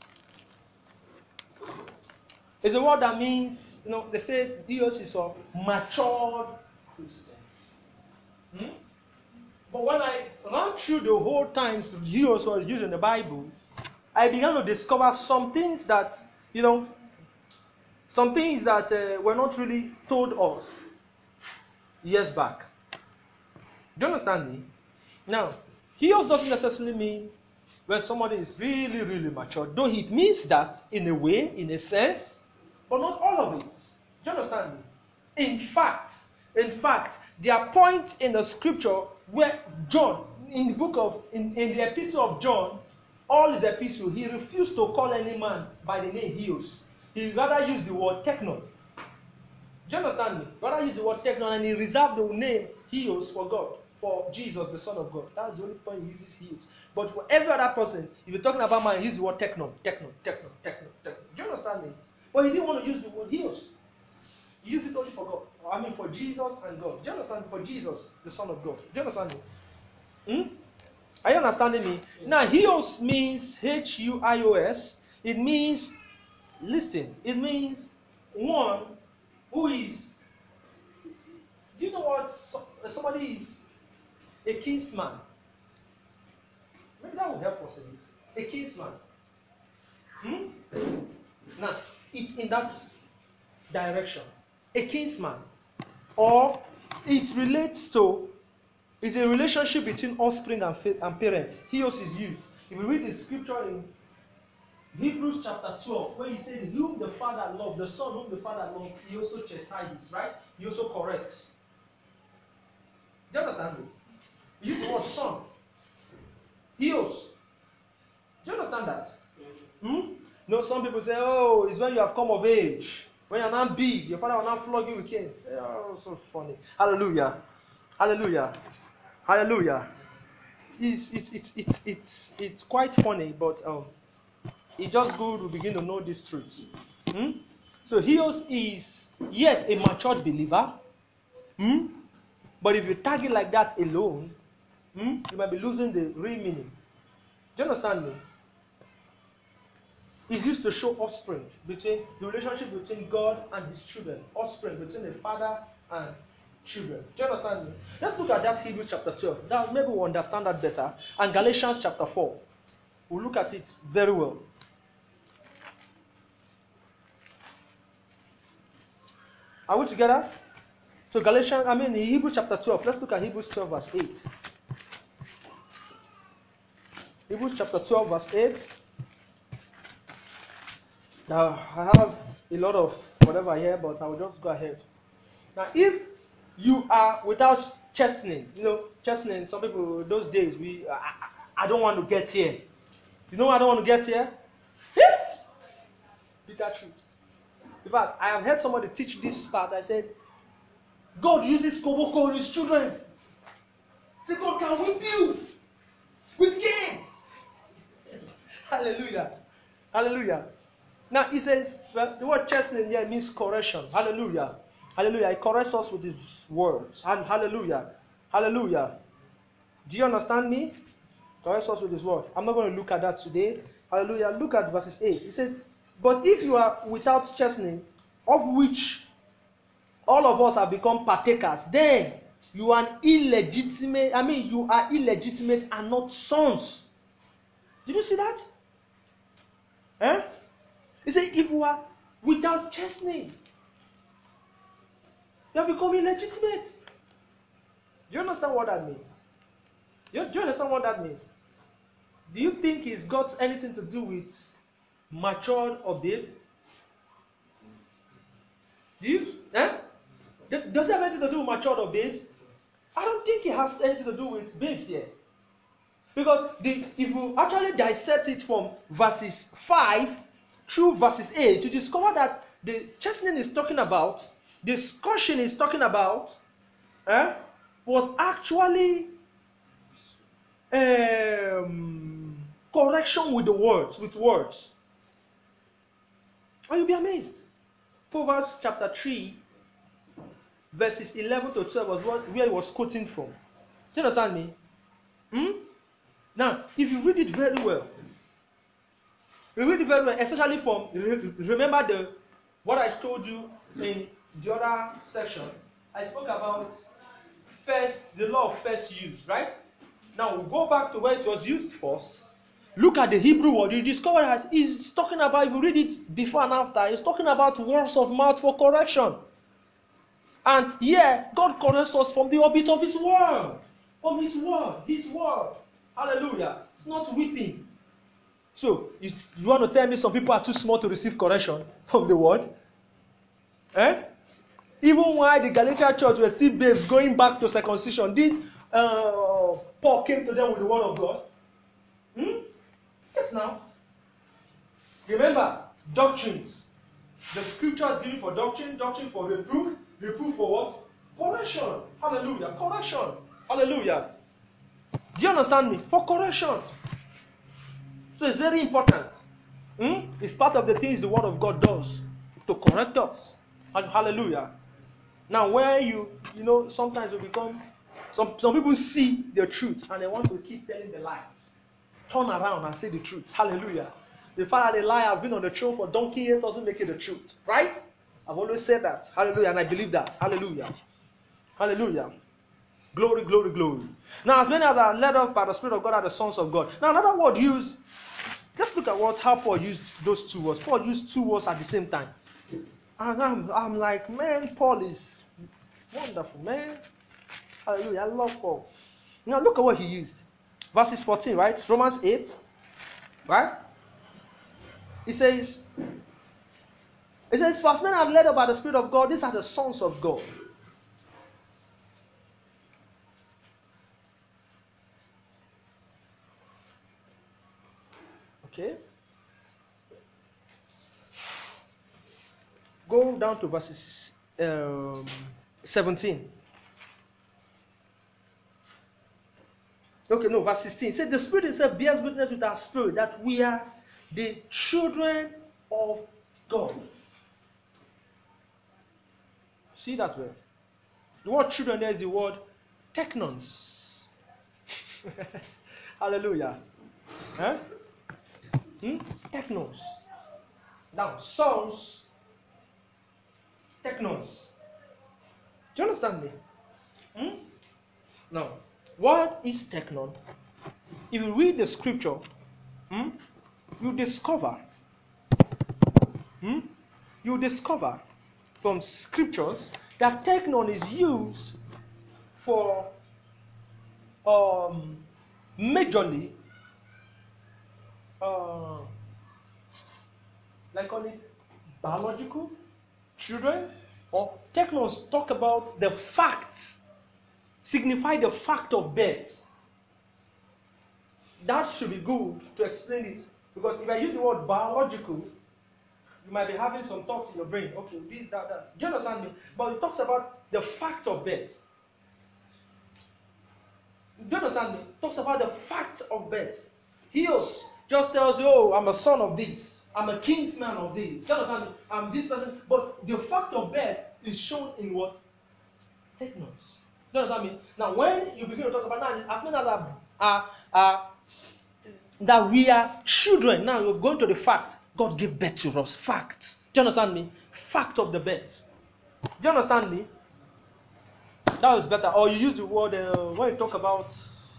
It's a word that means, you know, they say heals is a matured Christian. Hmm? But when I ran through the whole times heals was used in the Bible, I began to discover some things that, you know, some things that uh, were not really told us years back. Do you understand me? Now, heals doesn't necessarily mean when somebody is really, really mature. Though it means that in a way, in a sense, but not all of it. Do you understand me? In fact, in fact, there are points in the scripture where John, in the book of, in, in the epistle of John, all his epistle, he refused to call any man by the name Heos. He rather used the word technon. Do you understand me? Rather use the word technon, and he reserved the name Heos for God, for Jesus, the Son of God. That's the only point he uses Heos. But for every other person, if you're talking about man, he uses the word technon, technon, technon, technon, technon. Do you understand me? But he didn't want to use the word Heos. He used it only for God. I mean, for Jesus and God. Do you understand? For Jesus, the Son of God. Do you understand me? Hmm? Are you understanding me? Now, Heos means H U I O S. It means, listen, it means one who is, do you know what so, somebody is? A kinsman. Maybe that will help us a bit. A kinsman. Hmm? Now, it's in that direction. A kinsman. Or it relates to, it's a relationship between offspring and, and parents. Heos is used. If you read the scripture in Hebrews chapter twelve, where he said, whom the Father loved, the Son whom the Father loved, he also chastises, right? He also corrects. Do you understand me? You use the word son. Heos. Do you understand that? Hmm? No, some people say, oh, it's when you have come of age. When you're not big, your father will not flog you with cane. Oh, so funny. Hallelujah. Hallelujah. Hallelujah. It's, it's, it's, it's, it's, it's quite funny, but um, it's just good we begin to know these truths. Hmm? So Heos is, yes, a matured believer. Hmm? But if you tag it like that alone, hmm, you might be losing the real meaning. Do you understand me? It's used to show offspring, between the relationship between God and his children. Offspring between the father and children. Do you understand me? Let's look at that Hebrews chapter twelve. That maybe we'll understand that better. And Galatians chapter four. We'll look at it very well. Are we together? So Galatians, I mean Hebrews chapter twelve. Let's look at Hebrews twelve verse eight. Hebrews chapter twelve, verse eight. Now, I have a lot of whatever here, but I will just go ahead. Now, if you are without chastening, you know, chastening, some people, those days, we, I, I, I don't want to get here. You know why I don't want to get here? Bitter truth. In fact, I have heard somebody teach this part. I said, God uses koboko on his children. Say, God can whip you with cane. Hallelujah. Hallelujah. Now, he says, well, the word chastening here means correction. Hallelujah. Hallelujah. He corrects us with his words. Hallelujah. Hallelujah. Do you understand me? Corrects us with his word. I'm not going to look at that today. Hallelujah. Look at verses eight. He said, but if you are without chastening, of which all of us have become partakers, then you are illegitimate, I mean, you are illegitimate and not sons. Did you see that? Eh? He said, if you are without chastening, you have become illegitimate. Do you understand what that means? Do you, do you understand what that means? Do you think it's got anything to do with matured or babe? Do you? Eh? Does it have anything to do with matured or babes? I don't think it has anything to do with babes here. Because the, if you actually dissect it from verses five through verses eight, you discover that the chastening is talking about, the scourging is talking about, eh, was actually um, correction with the words, with words. And you'll be amazed. Proverbs chapter three, verses eleven to twelve was what, where he was quoting from. Do you understand me? Hmm? Now, if you read it very well, you read it very well, especially from, remember the what I told you in the other section. I spoke about first, the law of first use, right? Now, we'll go back to where it was used first. Look at the Hebrew word. You discover that he's talking about, if you read it before and after, he's talking about words of mouth for correction. And here, God corrects us from the orbit of his word. From his word. His word. Hallelujah. It's not whipping. So, you, you want to tell me some people are too small to receive correction from the word? Eh? Even while the Galatian church were still babes going back to circumcision, did uh, Paul came to them with the word of God? Hmm? Yes, now. Remember, doctrines. The scripture is given for doctrine, doctrine for reproof, reproof for what? Correction. Hallelujah. Correction. Hallelujah. Do you understand me? For correction. So it's very important. Hmm? It's part of the things the word of God does to correct us. Hallelujah. Now, where you, you know, sometimes we become, some, some people see the truth and they want to keep telling the lies. Turn around and say the truth. Hallelujah. The fact that the lie has been on the throne for donkey years doesn't make it the truth. Right? I've always said that. Hallelujah. And I believe that. Hallelujah. Hallelujah. Glory, glory, glory. Now, as many as are led off by the Spirit of God are the sons of God. Now, another word used, let's look at what, how Paul used those two words. Paul used two words at the same time. And I'm, I'm like, man, Paul is wonderful, man. Hallelujah. I love Paul. Now, look at what he used. Verses fourteen, right? Romans eight. Right? It says, it says, for as men are led up by the Spirit of God, these are the sons of God. Okay? Go down to verses um, seventeen. Okay, no, verse sixteen. It said, the Spirit itself bears witness with our spirit that we are the children of God. See that way? The word children there is the word teknons. Hallelujah. Huh? Hmm? Teknos. Now, sons, teknons. Do you understand me? Hmm? Now, what is teknon? If you read the scripture, hmm, you discover, hmm, you discover from scriptures that teknon is used for um, majorly uh, like call it biological children, or technos talk about the fact, signify the fact of birth. That should be good to explain this, because if I use the word biological, you might be having some thoughts in your brain. Okay, this, that, that. Do you understand me? But it talks about the fact of birth. Do you understand me? It talks about the fact of birth. Heos just tells you, oh, I'm a son of this. I'm a kinsman of this. Do you understand me? I'm this person. But the fact of birth is shown in what? Technos. Do you understand me? Now, when you begin to talk about now, as many as are, are, are that we are children, now you're going to the fact. God gave birth to us. Fact. Do you understand me? Fact of the birth. Do you understand me? That was better. Or you use the word uh, when you talk about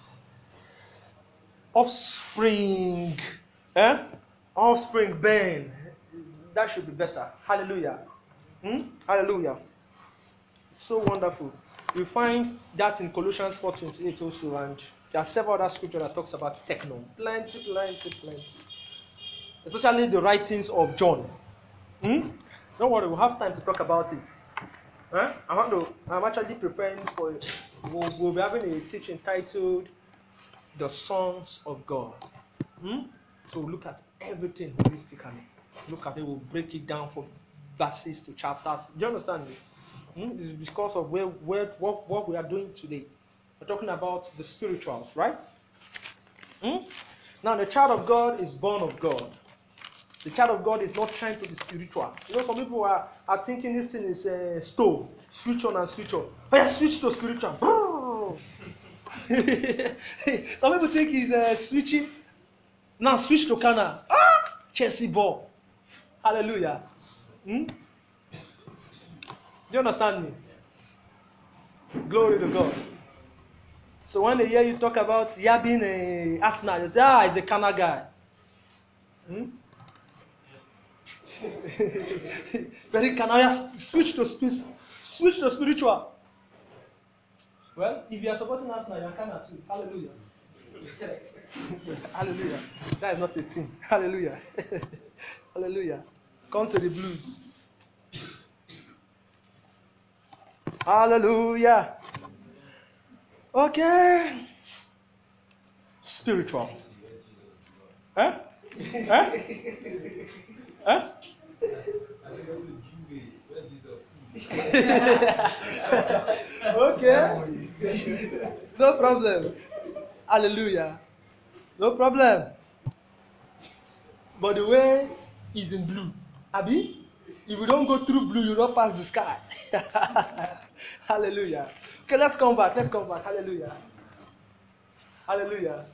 offspring. Eh? Offspring, Ben. That should be better. Hallelujah. Hmm? Hallelujah. So wonderful. We find that in Colossians four twenty-eight also, and there are several other scriptures that talks about techno. Plenty, plenty, plenty. Especially the writings of John. Hmm? Don't worry, we'll have time to talk about it. Huh? I want to, I'm actually preparing for, we'll, we'll be having a teaching titled The Sons of God. Hmm? So we'll look at everything holistically. Look at it, we'll break it down from verses to chapters. Do you understand me? Hmm? This is because of where, where, what, what we are doing today. We're talking about the spirituals, right? Hmm? Now, the child of God is born of God. The child of God is not trying to be spiritual. You know, some people are, are thinking this thing is a stove. Switch on and switch on. Oh yeah, switch to spiritual. Some people think he's uh, switching. Now switch to carnal. Ah, Chelsea ball. Hallelujah. Hmm? Do you understand me? Glory to God. So when they hear you talk about Yabin a Arsenal, you say, ah, he's a carnal guy. Hmm? Very carnal. Switch to switch, switch to spiritual. Well, if you are supporting us now, you are carnal too. Hallelujah. Hallelujah. That is not a team. Hallelujah. Hallelujah. Come to the blues. Hallelujah. Okay. Spiritual. Huh? Huh? Huh? Okay. No problem. Hallelujah. No problem. But the way is in blue. Abi? If you don't go through blue, you don't pass the sky. Hallelujah. Okay, let's come back. Let's come back. Hallelujah. Hallelujah.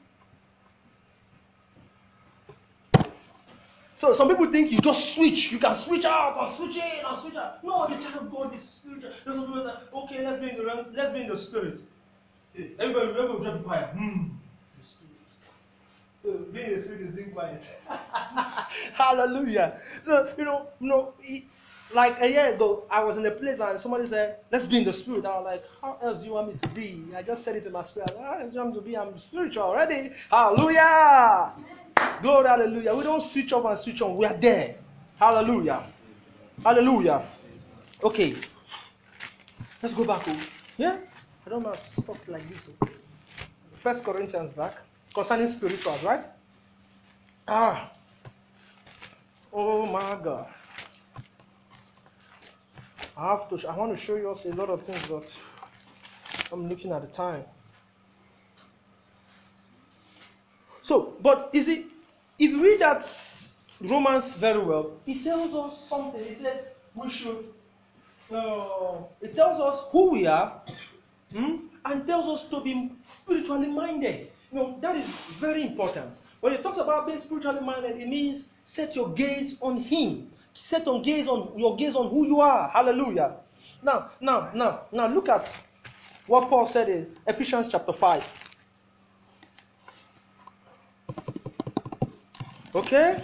So some people think you just switch. You can switch out and switch in and switch out. No, the child of God is spiritual. Okay, let's be in the realm, let's be in the spirit. Everybody, everybody will just be quiet. Hmm. The spirit. So being in the spirit is being quiet. Hallelujah. So you know, you know, like a year ago, I was in a place and somebody said, "Let's be in the spirit." I was like, "How else do you want me to be?" I just said it in my spirit. How else do you want me to be? I'm spiritual already. Hallelujah. Glory, hallelujah. We don't switch off and switch on. We are there. Hallelujah. Hallelujah. Okay. Let's go back. Oh. Yeah? I don't know how to talk like this. Oh. First Corinthians back. Concerning spirituals, right? Ah. Oh my God. I have to. I want to show you also a lot of things, but I'm looking at the time. So, but is it? If you read that Romans very well, it tells us something. It says we should. Uh, it tells us who we are, hmm, and tells us to be spiritually minded. You know, that is very important. When it talks about being spiritually minded, it means set your gaze on Him. Set on gaze on your gaze on who you are. Hallelujah. Now, now, now, now, look at what Paul said in Ephesians chapter five. Okay?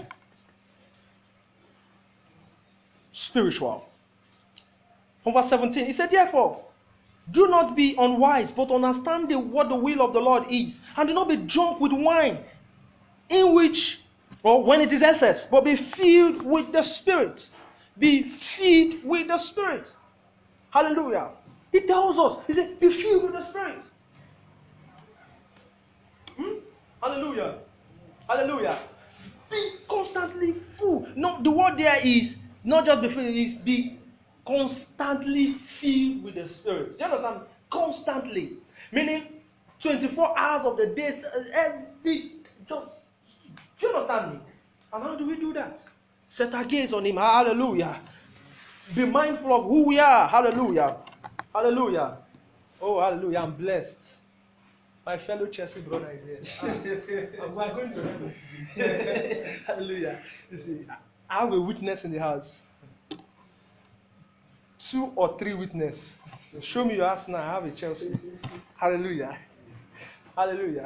Spiritual. From verse seventeen, he said, therefore, do not be unwise, but understand the, what the will of the Lord is, and do not be drunk with wine, in which, or when it is excess, but be filled with the Spirit. Be filled with the Spirit. Hallelujah. He tells us, he said, be filled with the Spirit. Hmm? Hallelujah. Hallelujah. Be constantly full. No, the word there is not just be filled, it is be constantly filled with the Spirit. Do you understand? Constantly. Meaning twenty-four hours of the day, every, just, do you understand me? And how do we do that? Set our gaze on Him. Hallelujah. Be mindful of who we are. Hallelujah. Hallelujah. Oh, hallelujah. I'm blessed. My fellow Chelsea brother is here. Ah, we are going to heaven today. Hallelujah. You see, I have a witness in the house. Two or three witnesses. Show me your house now. I have a Chelsea. Hallelujah. Hallelujah.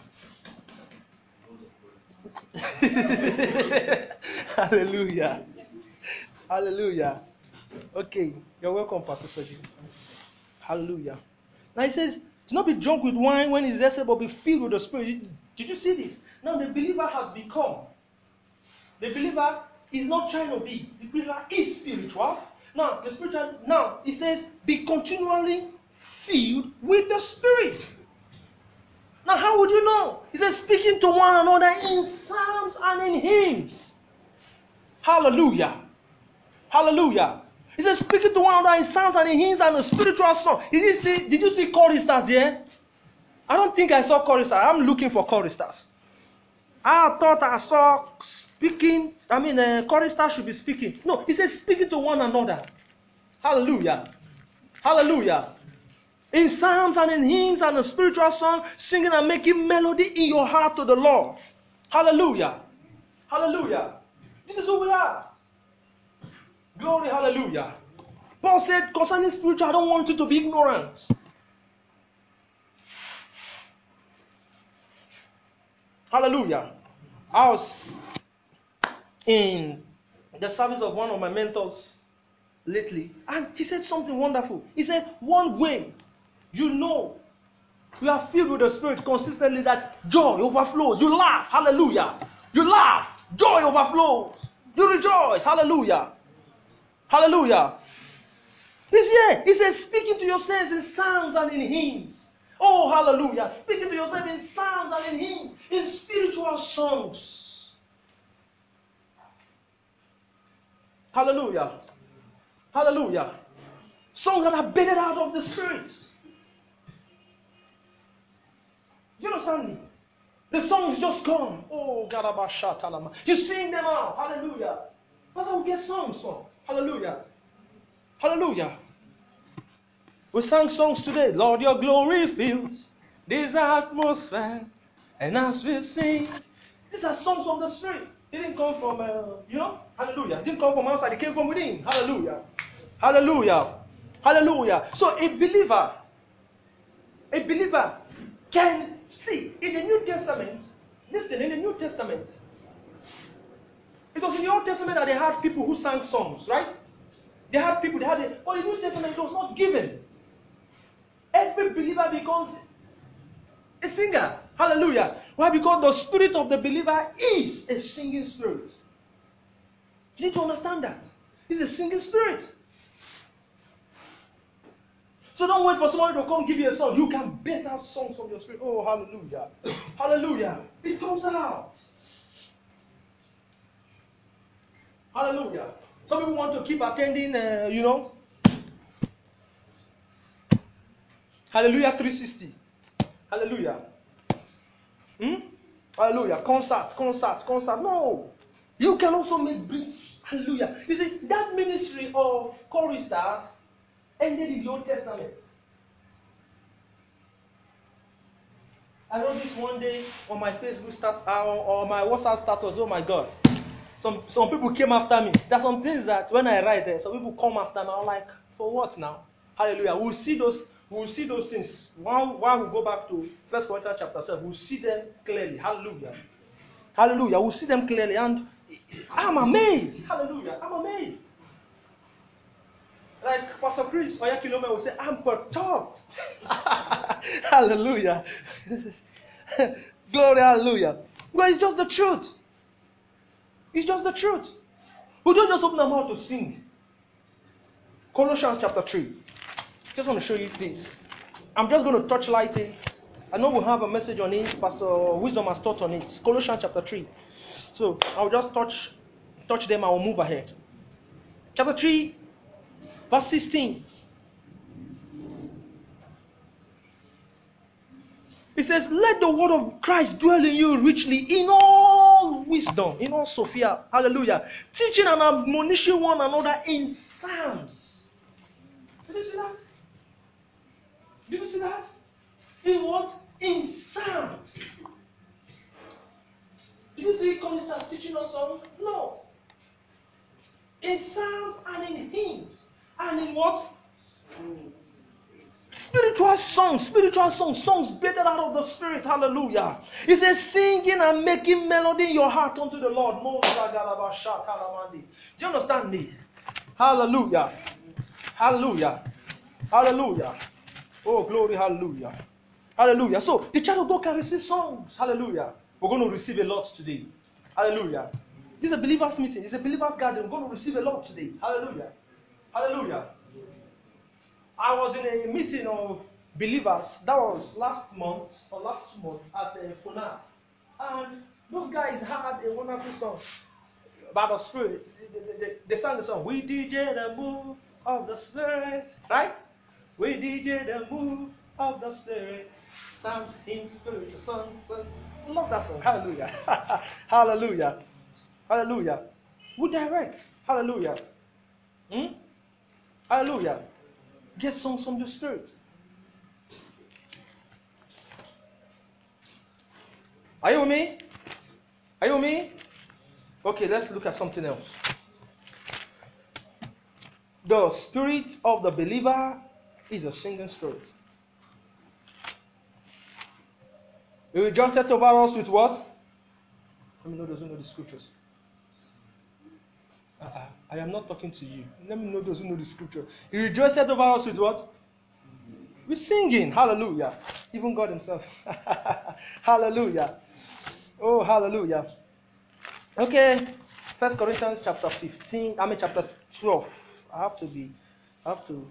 Hallelujah. Hallelujah. Okay. You're welcome, Pastor Sergi. Hallelujah. Now he says, do not be drunk with wine when it's excess, but be filled with the Spirit. Did you see this? Now the believer has become. The believer is not trying to be. The believer is spiritual. Now, the spiritual, now, it says, be continually filled with the Spirit. Now, how would you know? He says, speaking to one another in psalms and in hymns. Hallelujah. Hallelujah. He says, speaking to one another in psalms and in hymns and a spiritual song. Did you see, did you see choristers here? I don't think I saw choristers. I'm looking for choristers. I thought I saw speaking. I mean, uh, choristers should be speaking. No, he says speaking to one another. Hallelujah. Hallelujah. In psalms and in hymns and a spiritual song, singing and making melody in your heart to the Lord. Hallelujah. Hallelujah. This is who we are. Glory, hallelujah. Paul said, concerning spiritual, I don't want you to be ignorant. Hallelujah. I was in the service of one of my mentors lately, and he said something wonderful. He said, one way you know you are filled with the Spirit consistently, that joy overflows. You laugh. Hallelujah. You laugh. Joy overflows. You rejoice. Hallelujah. Hallelujah. He's here. He says, speaking to yourselves in psalms and in hymns. Oh, hallelujah. Speaking to yourself in psalms and in hymns, in spiritual songs. Hallelujah. Hallelujah. Songs that are bedded out of the Spirit. Do you understand me? The songs just come. Oh, Garabashatalama. You sing them out. Hallelujah. That's how we get songs from. Hallelujah. Hallelujah. We sang songs today. Lord, your glory fills this atmosphere. And as we sing, these are songs from the Spirit. They didn't come from, uh, you know, hallelujah. They didn't come from outside. They came from within. Hallelujah. Hallelujah. Hallelujah. So a believer, a believer can see in the New Testament, listen, in the New Testament, it was in the Old Testament that they had people who sang songs, right? They had people, they had it, but in the New Testament it was not given. Every believer becomes a singer. Hallelujah. Why? Because the spirit of the believer is a singing spirit. You need to understand that. It's a singing spirit. So don't wait for somebody to come give you a song. You can bet out songs from your spirit. Oh, hallelujah. Hallelujah. It comes out. Hallelujah. Some people want to keep attending, uh, you know, Hallelujah three sixty. Hallelujah. Hmm? Hallelujah. Concert, concert, concert. No. You can also make brief. Hallelujah. You see, that ministry of choristers ended in the Old Testament. I wrote this one day on my Facebook stat uh, or my WhatsApp status. Oh my God. Some some people came after me. There are some things that when I write there, some people come after me. I'm like, for what now? Hallelujah. We'll see those, we'll see those things. While, while we go back to First Corinthians chapter twelve, we'll see them clearly. Hallelujah. Hallelujah. We'll see them clearly. And I'm amazed. Hallelujah. I'm amazed. Like Pastor Chris Oyakilome will say, I'm perturbed. Hallelujah. Glory, hallelujah. Well, it's just the truth. It's just the truth. We don't just open our mouth to sing. Colossians chapter three. Just want to show you this. I'm just going to touch light it. I know we'll have a message on it. Pastor Wisdom has taught on it. Colossians chapter three. So I'll just touch touch them and we'll move ahead. Chapter three, verse sixteen. It says, let the word of Christ dwell in you richly in all wisdom, in all Sophia. Hallelujah. Teaching and admonishing one another in psalms. Did you see that? Did you see that? In what? In psalms. Did you see Connie starts teaching us songs? No. In psalms and in hymns. And in what? Spiritual songs, spiritual songs, songs better out of the spirit. Hallelujah. It says singing and making melody in your heart unto the Lord. Do you understand me? Hallelujah. Hallelujah. Hallelujah. Oh, glory, hallelujah. Hallelujah. So the child of God can receive songs. Hallelujah. We're going to receive a lot today. Hallelujah. This is a believer's meeting. It's a believer's garden. We're going to receive a lot today. Hallelujah. Hallelujah. I was in a meeting of believers. That was last month or last two months at uh, Funa. And those guys had a wonderful song about the Spirit. They, they, they, they sang the song, we D J the move of the Spirit. Right? We D J the move of the Spirit. Psalms in Spirit. The songs. I love that song. Hallelujah. Hallelujah. Hallelujah. We direct. Hallelujah. Hmm? Hallelujah. Get songs from the Spirit. Are you with me? Are you with me? Okay, let's look at something else. The spirit of the believer is a singing spirit. He will just set over us with what? Let me know those who know the scriptures. Uh-uh. I am not talking to you. Let me know those who know the scripture. He will just set over us with what? We're singing. Hallelujah. Even God himself. Hallelujah. Oh, hallelujah. Okay. First Corinthians chapter fifteen. I mean chapter twelve. I have to be. I have to.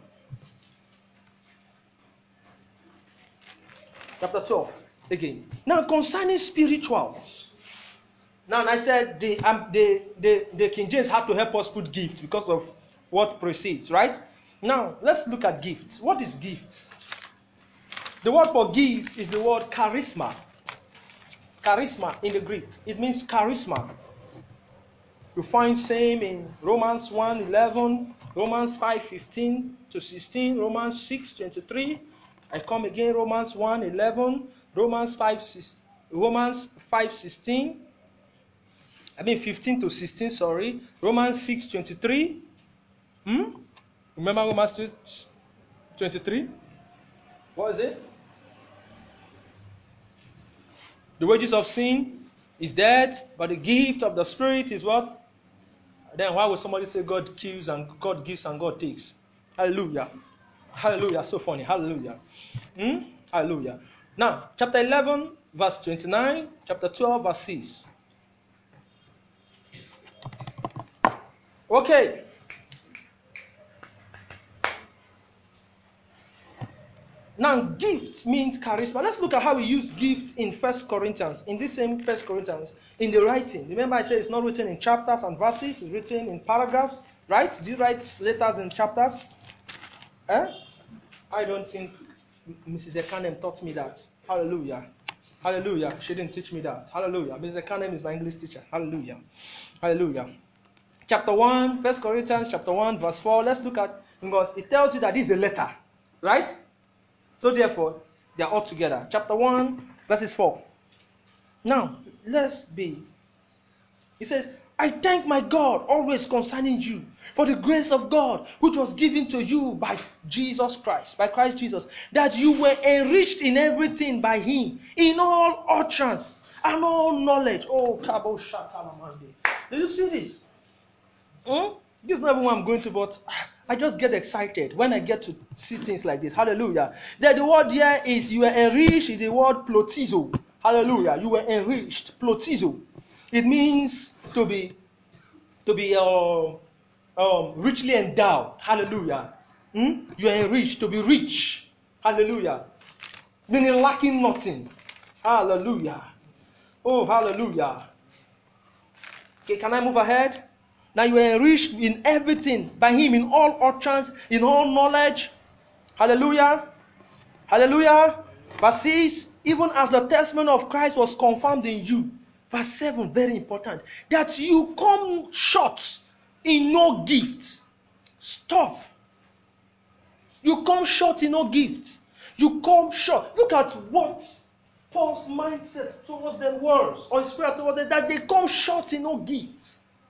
Chapter twelve. Again. Now concerning spirituals. Now I said the um, the, the the King James had to help us put gifts because of what precedes, right? Now let's look at gifts. What is gifts? The word for gift is the word charisma. Charisma in the Greek. It means charisma. You find same in Romans one eleven, Romans five fifteen to sixteen, Romans six twenty-three. I come again, Romans one eleven, Romans five Romans five sixteen. I mean fifteen to sixteen, sorry. Romans six twenty-three. Hmm? Remember Romans six twenty-three? What is it? The wages of sin is death, but the gift of the Spirit is what? Then why would somebody say God kills and God gives and God takes? Hallelujah. Hallelujah. So funny. Hallelujah. Hmm? Hallelujah. Now, chapter eleven, verse twenty-nine, chapter twelve, verse six. Okay. Now, gift means charisma. Let's look at how we use gift in First Corinthians, in this same First Corinthians, in the writing. Remember I said it's not written in chapters and verses, it's written in paragraphs, right? Do you write letters in chapters? Eh? I don't think Missus Ekanem taught me that. Hallelujah. Hallelujah. She didn't teach me that. Hallelujah. Missus Ekanem is my English teacher. Hallelujah. Hallelujah. Chapter one, First Corinthians chapter one, verse four. Let's look at, because it tells you that this is a letter, right? So therefore, they are all together. Chapter one, verses four. Now, let's be. It says, I thank my God always concerning you for the grace of God which was given to you by Jesus Christ, by Christ Jesus, that you were enriched in everything by him, in all utterance and all knowledge. Oh, Kabo Shatalamande. Did you see this? Hmm? This is not even what I'm going to, but I just get excited when I get to see things like this. Hallelujah. That the word here is you are enriched in the word plotizo. Hallelujah. You were enriched. Plotizo. It means to be to be uh, um, richly endowed. Hallelujah. Hmm? You are enriched, to be rich. Hallelujah. Meaning lacking nothing. Hallelujah. Oh, hallelujah. Okay, can I move ahead? Now you are enriched in everything by him, in all utterance, in all knowledge. Hallelujah. Hallelujah. Verse six, even as the testimony of Christ was confirmed in you. Verse seven, very important. That you come short in no gift. Stop. You come short in no gift. You come short. Look at what Paul's mindset towards them was, or his prayer towards them, that they come short in no gift.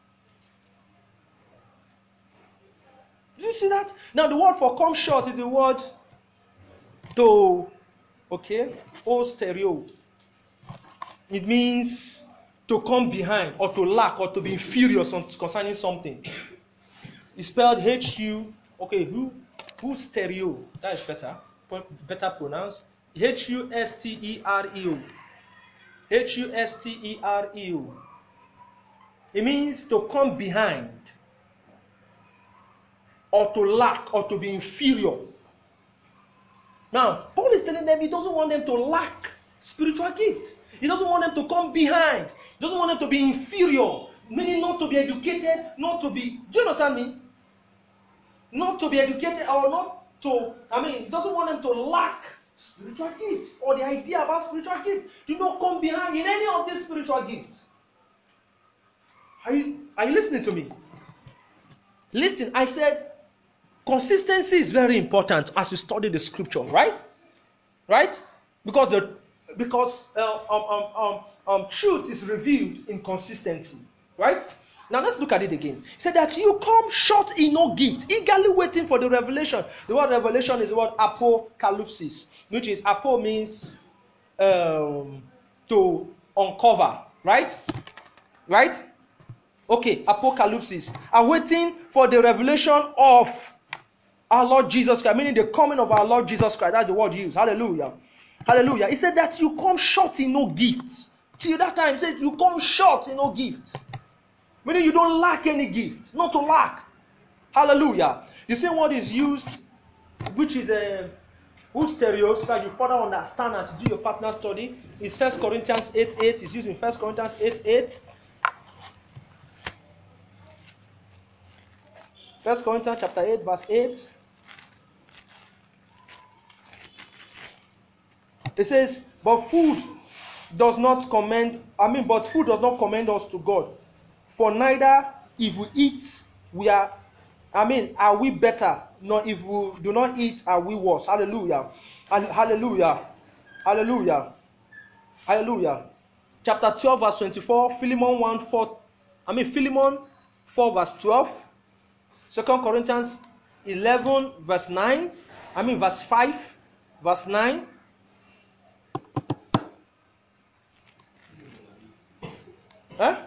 Do you see that? Now the word for come short is the word to, okay, ostereo. It means to come behind, or to lack, or to be inferior concerning something. It's spelled H U, okay, who, who stereo. That is better, better pronounced. H U S T E R E O. H U S T E R E O. It means to come behind, or to lack, or to be inferior. Now, Paul is telling them he doesn't want them to lack spiritual gifts. He doesn't want them to come behind. He doesn't want them to be inferior, meaning not to be educated, not to be, do you understand me? Not to be educated, or not to, I mean, he doesn't want them to lack spiritual gifts, or the idea about spiritual gifts. Do not come behind in any of these spiritual gifts. Are you, are you listening to me? Listen, I said consistency is very important as you study the scripture, right? Right? Because the because uh, um, um, um, um, truth is revealed in consistency, right? Now let's look at it again. He said that you come short in no gift, eagerly waiting for the revelation. The word revelation is the word apocalypsis, which is apo means um, to uncover, right? Right? Okay, apocalypsis. Are waiting for the revelation of our Lord Jesus Christ, meaning the coming of our Lord Jesus Christ. That's the word used. Hallelujah. Hallelujah. He said that you come short in no gift. Till that time, he said you come short in no gift. Meaning you don't lack any gift. Not to lack. Hallelujah. The same word is used, which is a whose stereos that you further understand as you do your partner study, is First Corinthians eight eight. It's used in First Corinthians eight eight. First Corinthians chapter eight, verse eight. It says, but food does not commend, I mean, but food does not commend us to God. For neither if we eat, we are, I mean, are we better, nor if we do not eat, are we worse. Hallelujah. Hallelujah. Hallelujah. Hallelujah. Chapter twelve, verse twenty-four, Philemon one four, I mean, Philemon four, verse twelve, Second Corinthians eleven, verse nine, I mean, verse five, verse nine. Huh?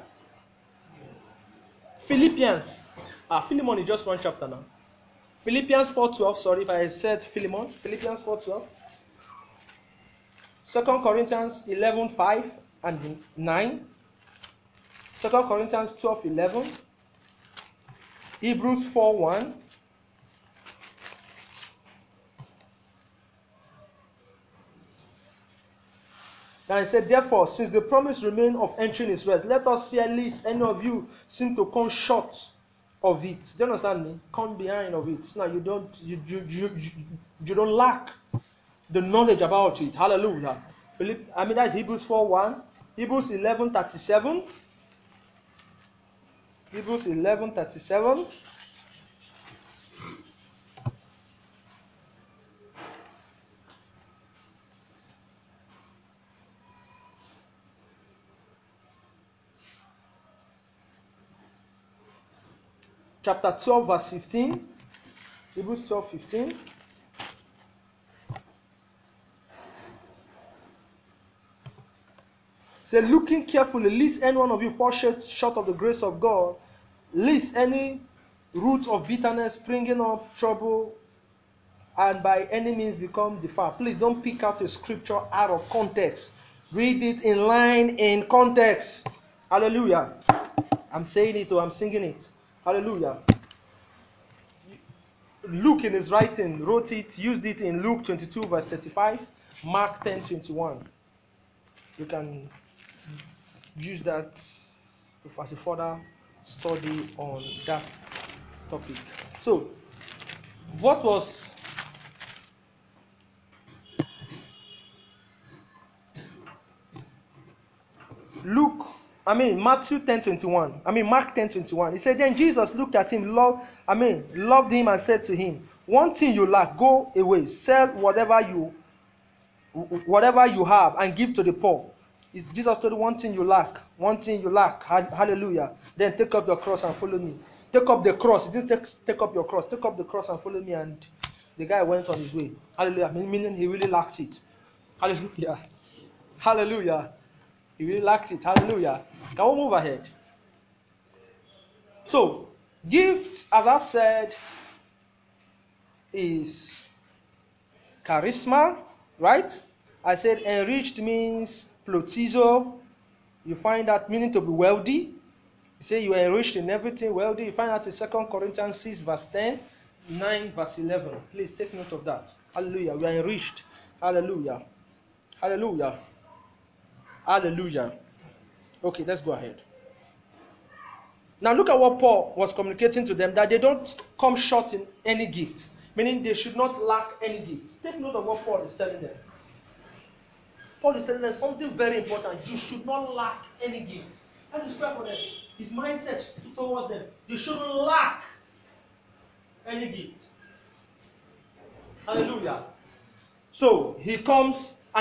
Philippians. Ah, Philemon is just one chapter now. Philippians four twelve. Sorry if I said Philemon. Philippians four twelve. Second Corinthians eleven five and nine. Second Corinthians twelve eleven. Hebrews four one. Now he said, therefore, since the promise remains of entering his rest, let us fear lest any of you seem to come short of it. Do you understand me? Come behind of it. Now you don't you you you, you, you don't lack the knowledge about it. Hallelujah. Philip, I mean that's Hebrews four one. Hebrews eleven thirty-seven. Hebrews eleven thirty-seven. Chapter twelve, verse fifteen. Hebrews twelve fifteen. Say, looking carefully, lest any one of you fall short of the grace of God, lest any root of bitterness springing up trouble and by any means become defiled. Please don't pick out a scripture out of context Read it in line, in context. Hallelujah. I'm saying it or I'm singing it. Hallelujah. Luke in his writing wrote it, used it in Luke twenty-two verse thirty-five, Mark ten twenty-one. You can use that as a further study on that topic. So, what was Luke, I mean Matthew ten twenty-one, I mean Mark ten twenty-one. He said, then Jesus looked at him, loved, I mean, loved him and said to him, one thing you lack, go away, sell whatever you whatever you have and give to the poor. Jesus told you one thing you lack, one thing you lack. Hallelujah. Then take up your cross and follow me. Take up the cross. He didn't take, take up your cross. Take up the cross and follow me. And the guy went on his way. Hallelujah. Meaning he really lacked it. Hallelujah. Hallelujah. He really lacked it. Hallelujah. Can we move ahead? So, gift, as I've said, is charisma, right? I said enriched means plotizo. You find that meaning to be wealthy. You say you are enriched in everything, wealthy. You find that in Second Corinthians six verse ten, nine verse eleven. Please take note of that. Hallelujah. We are enriched. Hallelujah. Hallelujah. Hallelujah. Okay, let's go ahead. Now look at what Paul was communicating to them, that they don't come short in any gift. Meaning they should not lack any gift. Take note of what Paul is telling them. Paul is telling them something very important. You should not lack any gift. That's his prayer for them. His mindset towards them. They shouldn't lack any gift. Hallelujah. So he comes